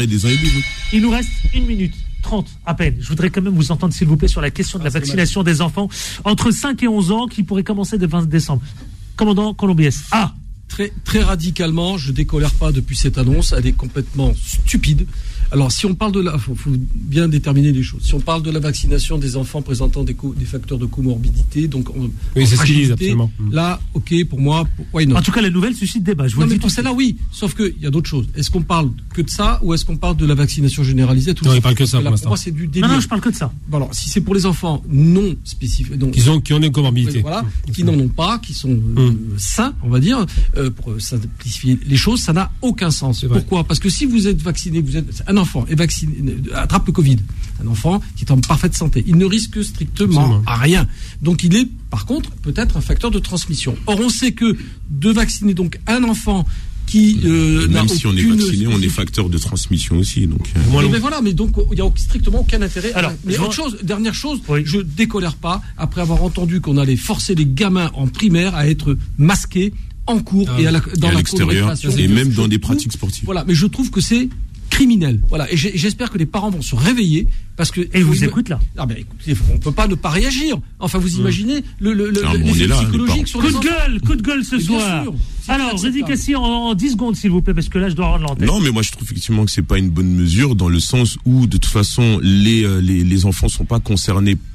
Il nous reste une minute trente à peine. Je voudrais quand même vous entendre, s'il vous plaît, sur la question de la vaccination des enfants entre cinq et onze ans qui pourrait commencer le vingt décembre. Commandant Colombiès. Ah! Très, très radicalement, je décolère pas depuis cette annonce, elle est complètement stupide. Alors, si on parle de la, faut, faut bien déterminer les choses. Si on parle de la vaccination des enfants présentant des, co, des facteurs de comorbidité, donc on, oui, c'est ce qu'ils disent absolument. Là, ok, pour moi, why not? En tout cas, la nouvelle suscite débat. Je vous non, le mais dis pour celle-là, oui. Sauf que il y a d'autres choses. Est-ce qu'on parle que de ça, ou est-ce qu'on parle de la vaccination généralisée? Tout non, ça il parle que ça. là, pour, pour moi, c'est du délire. Non, non, je parle que de ça. Bon, alors, si c'est pour les enfants non spécifiques, donc qui ont, qui ont des comorbidités, voilà, mmh. qui n'en ont pas, qui sont euh, mmh. sains, on va dire, euh, pour simplifier les choses, ça n'a aucun sens. Pourquoi? Parce que si vous êtes vacciné, vous êtes un enfant est vacciné, attrape le Covid, un enfant qui est en parfaite santé, il ne risque strictement Absolument. à rien. Donc il est, par contre, peut-être un facteur de transmission. Or, on sait que de vacciner donc un enfant qui euh, même si on est vacciné, on est facteur de transmission aussi. Donc, euh... mais, mais voilà, mais donc il n'y a strictement aucun intérêt. Alors, mais autre chose, dernière chose, oui. je décolère pas après avoir entendu qu'on allait forcer les gamins en primaire à être masqués en cours ah, et à la, dans et à la l'extérieur et même dans des pratiques sportives. Voilà, mais je trouve que c'est criminel. Voilà, et j'espère que les parents vont se réveiller parce que et vous écoutez là. Ah ben écoutez, on peut pas ne pas réagir. Enfin, vous imaginez le le le ah, l'effet là, psychologique sur coup les de gueule, coup de gueule ce soir. Alors, Rédi Cassi en, en dix secondes s'il vous plaît parce que là je dois rendre l'antenne. Non, mais moi je trouve effectivement que c'est pas une bonne mesure dans le sens où de toute façon les les les enfants sont pas concernés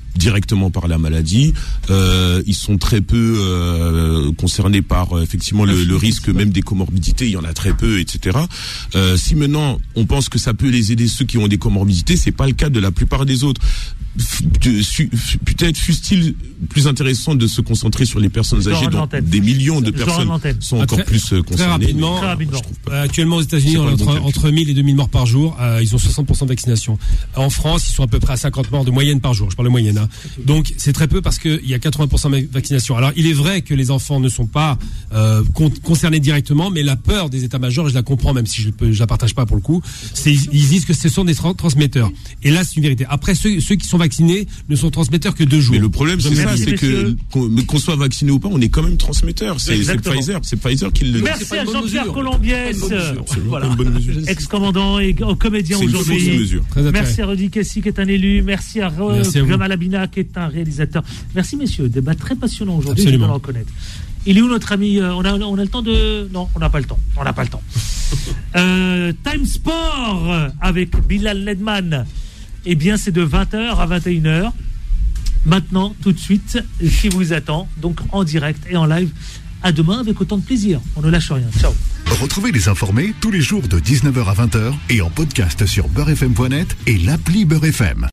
directement par la maladie. Euh, ils sont très peu euh, concernés par euh, effectivement le, le risque même des comorbidités. Il y en a très peu, et cetera. Euh, si maintenant on pense que ça peut les aider ceux qui ont des comorbidités, c'est pas le cas de la plupart des autres. Peut-être fût-il plus intéressant de se concentrer sur les personnes âgées, dont des millions de personnes sont encore plus concernées. Très rapidement, mais, très rapidement. Euh, actuellement aux États-Unis, on a entre, bon entre mille et deux mille morts par jour. Euh, ils ont soixante pour cent de vaccination. En France, ils sont à peu près à cinquante morts de moyenne par jour. Je parle de moyenne. Hein. Donc c'est très peu parce qu'il y a quatre-vingts pour cent de vaccination. Alors il est vrai que les enfants ne sont pas euh, con- concernés directement, mais la peur des états-majors, et je la comprends même si je ne la partage pas pour le coup, c'est ils disent que ce sont des tra- transmetteurs. Et là c'est une vérité. Après ceux, ceux qui sont vaccinés ne sont transmetteurs que deux jours. Mais le problème c'est ça, c'est que qu'on, qu'on soit vacciné ou pas, on est quand même transmetteur. C'est, c'est Pfizer, c'est Pfizer qui le dit. Merci à Jean-Pierre Colombiès, voilà. Ex-commandant et comédien c'est aujourd'hui. Merci à Rudy Kessi qui est un élu. Merci à Gamal Abina qui est un réalisateur. Merci messieurs, débat très passionnant aujourd'hui, je dois le reconnaître. Il est où notre ami on a, on a le temps de... Non, on n'a pas le temps. On n'a pas le temps. euh, Time Sport avec Bilal Ledman. Eh bien, c'est de vingt heures à vingt et une heures. Maintenant, tout de suite, qui vous attend, donc en direct et en live. À demain avec autant de plaisir. On ne lâche rien. Ciao. Retrouvez Les Informés tous les jours de dix-neuf heures à vingt heures et en podcast sur beurre f m point net et l'appli Beurre F M.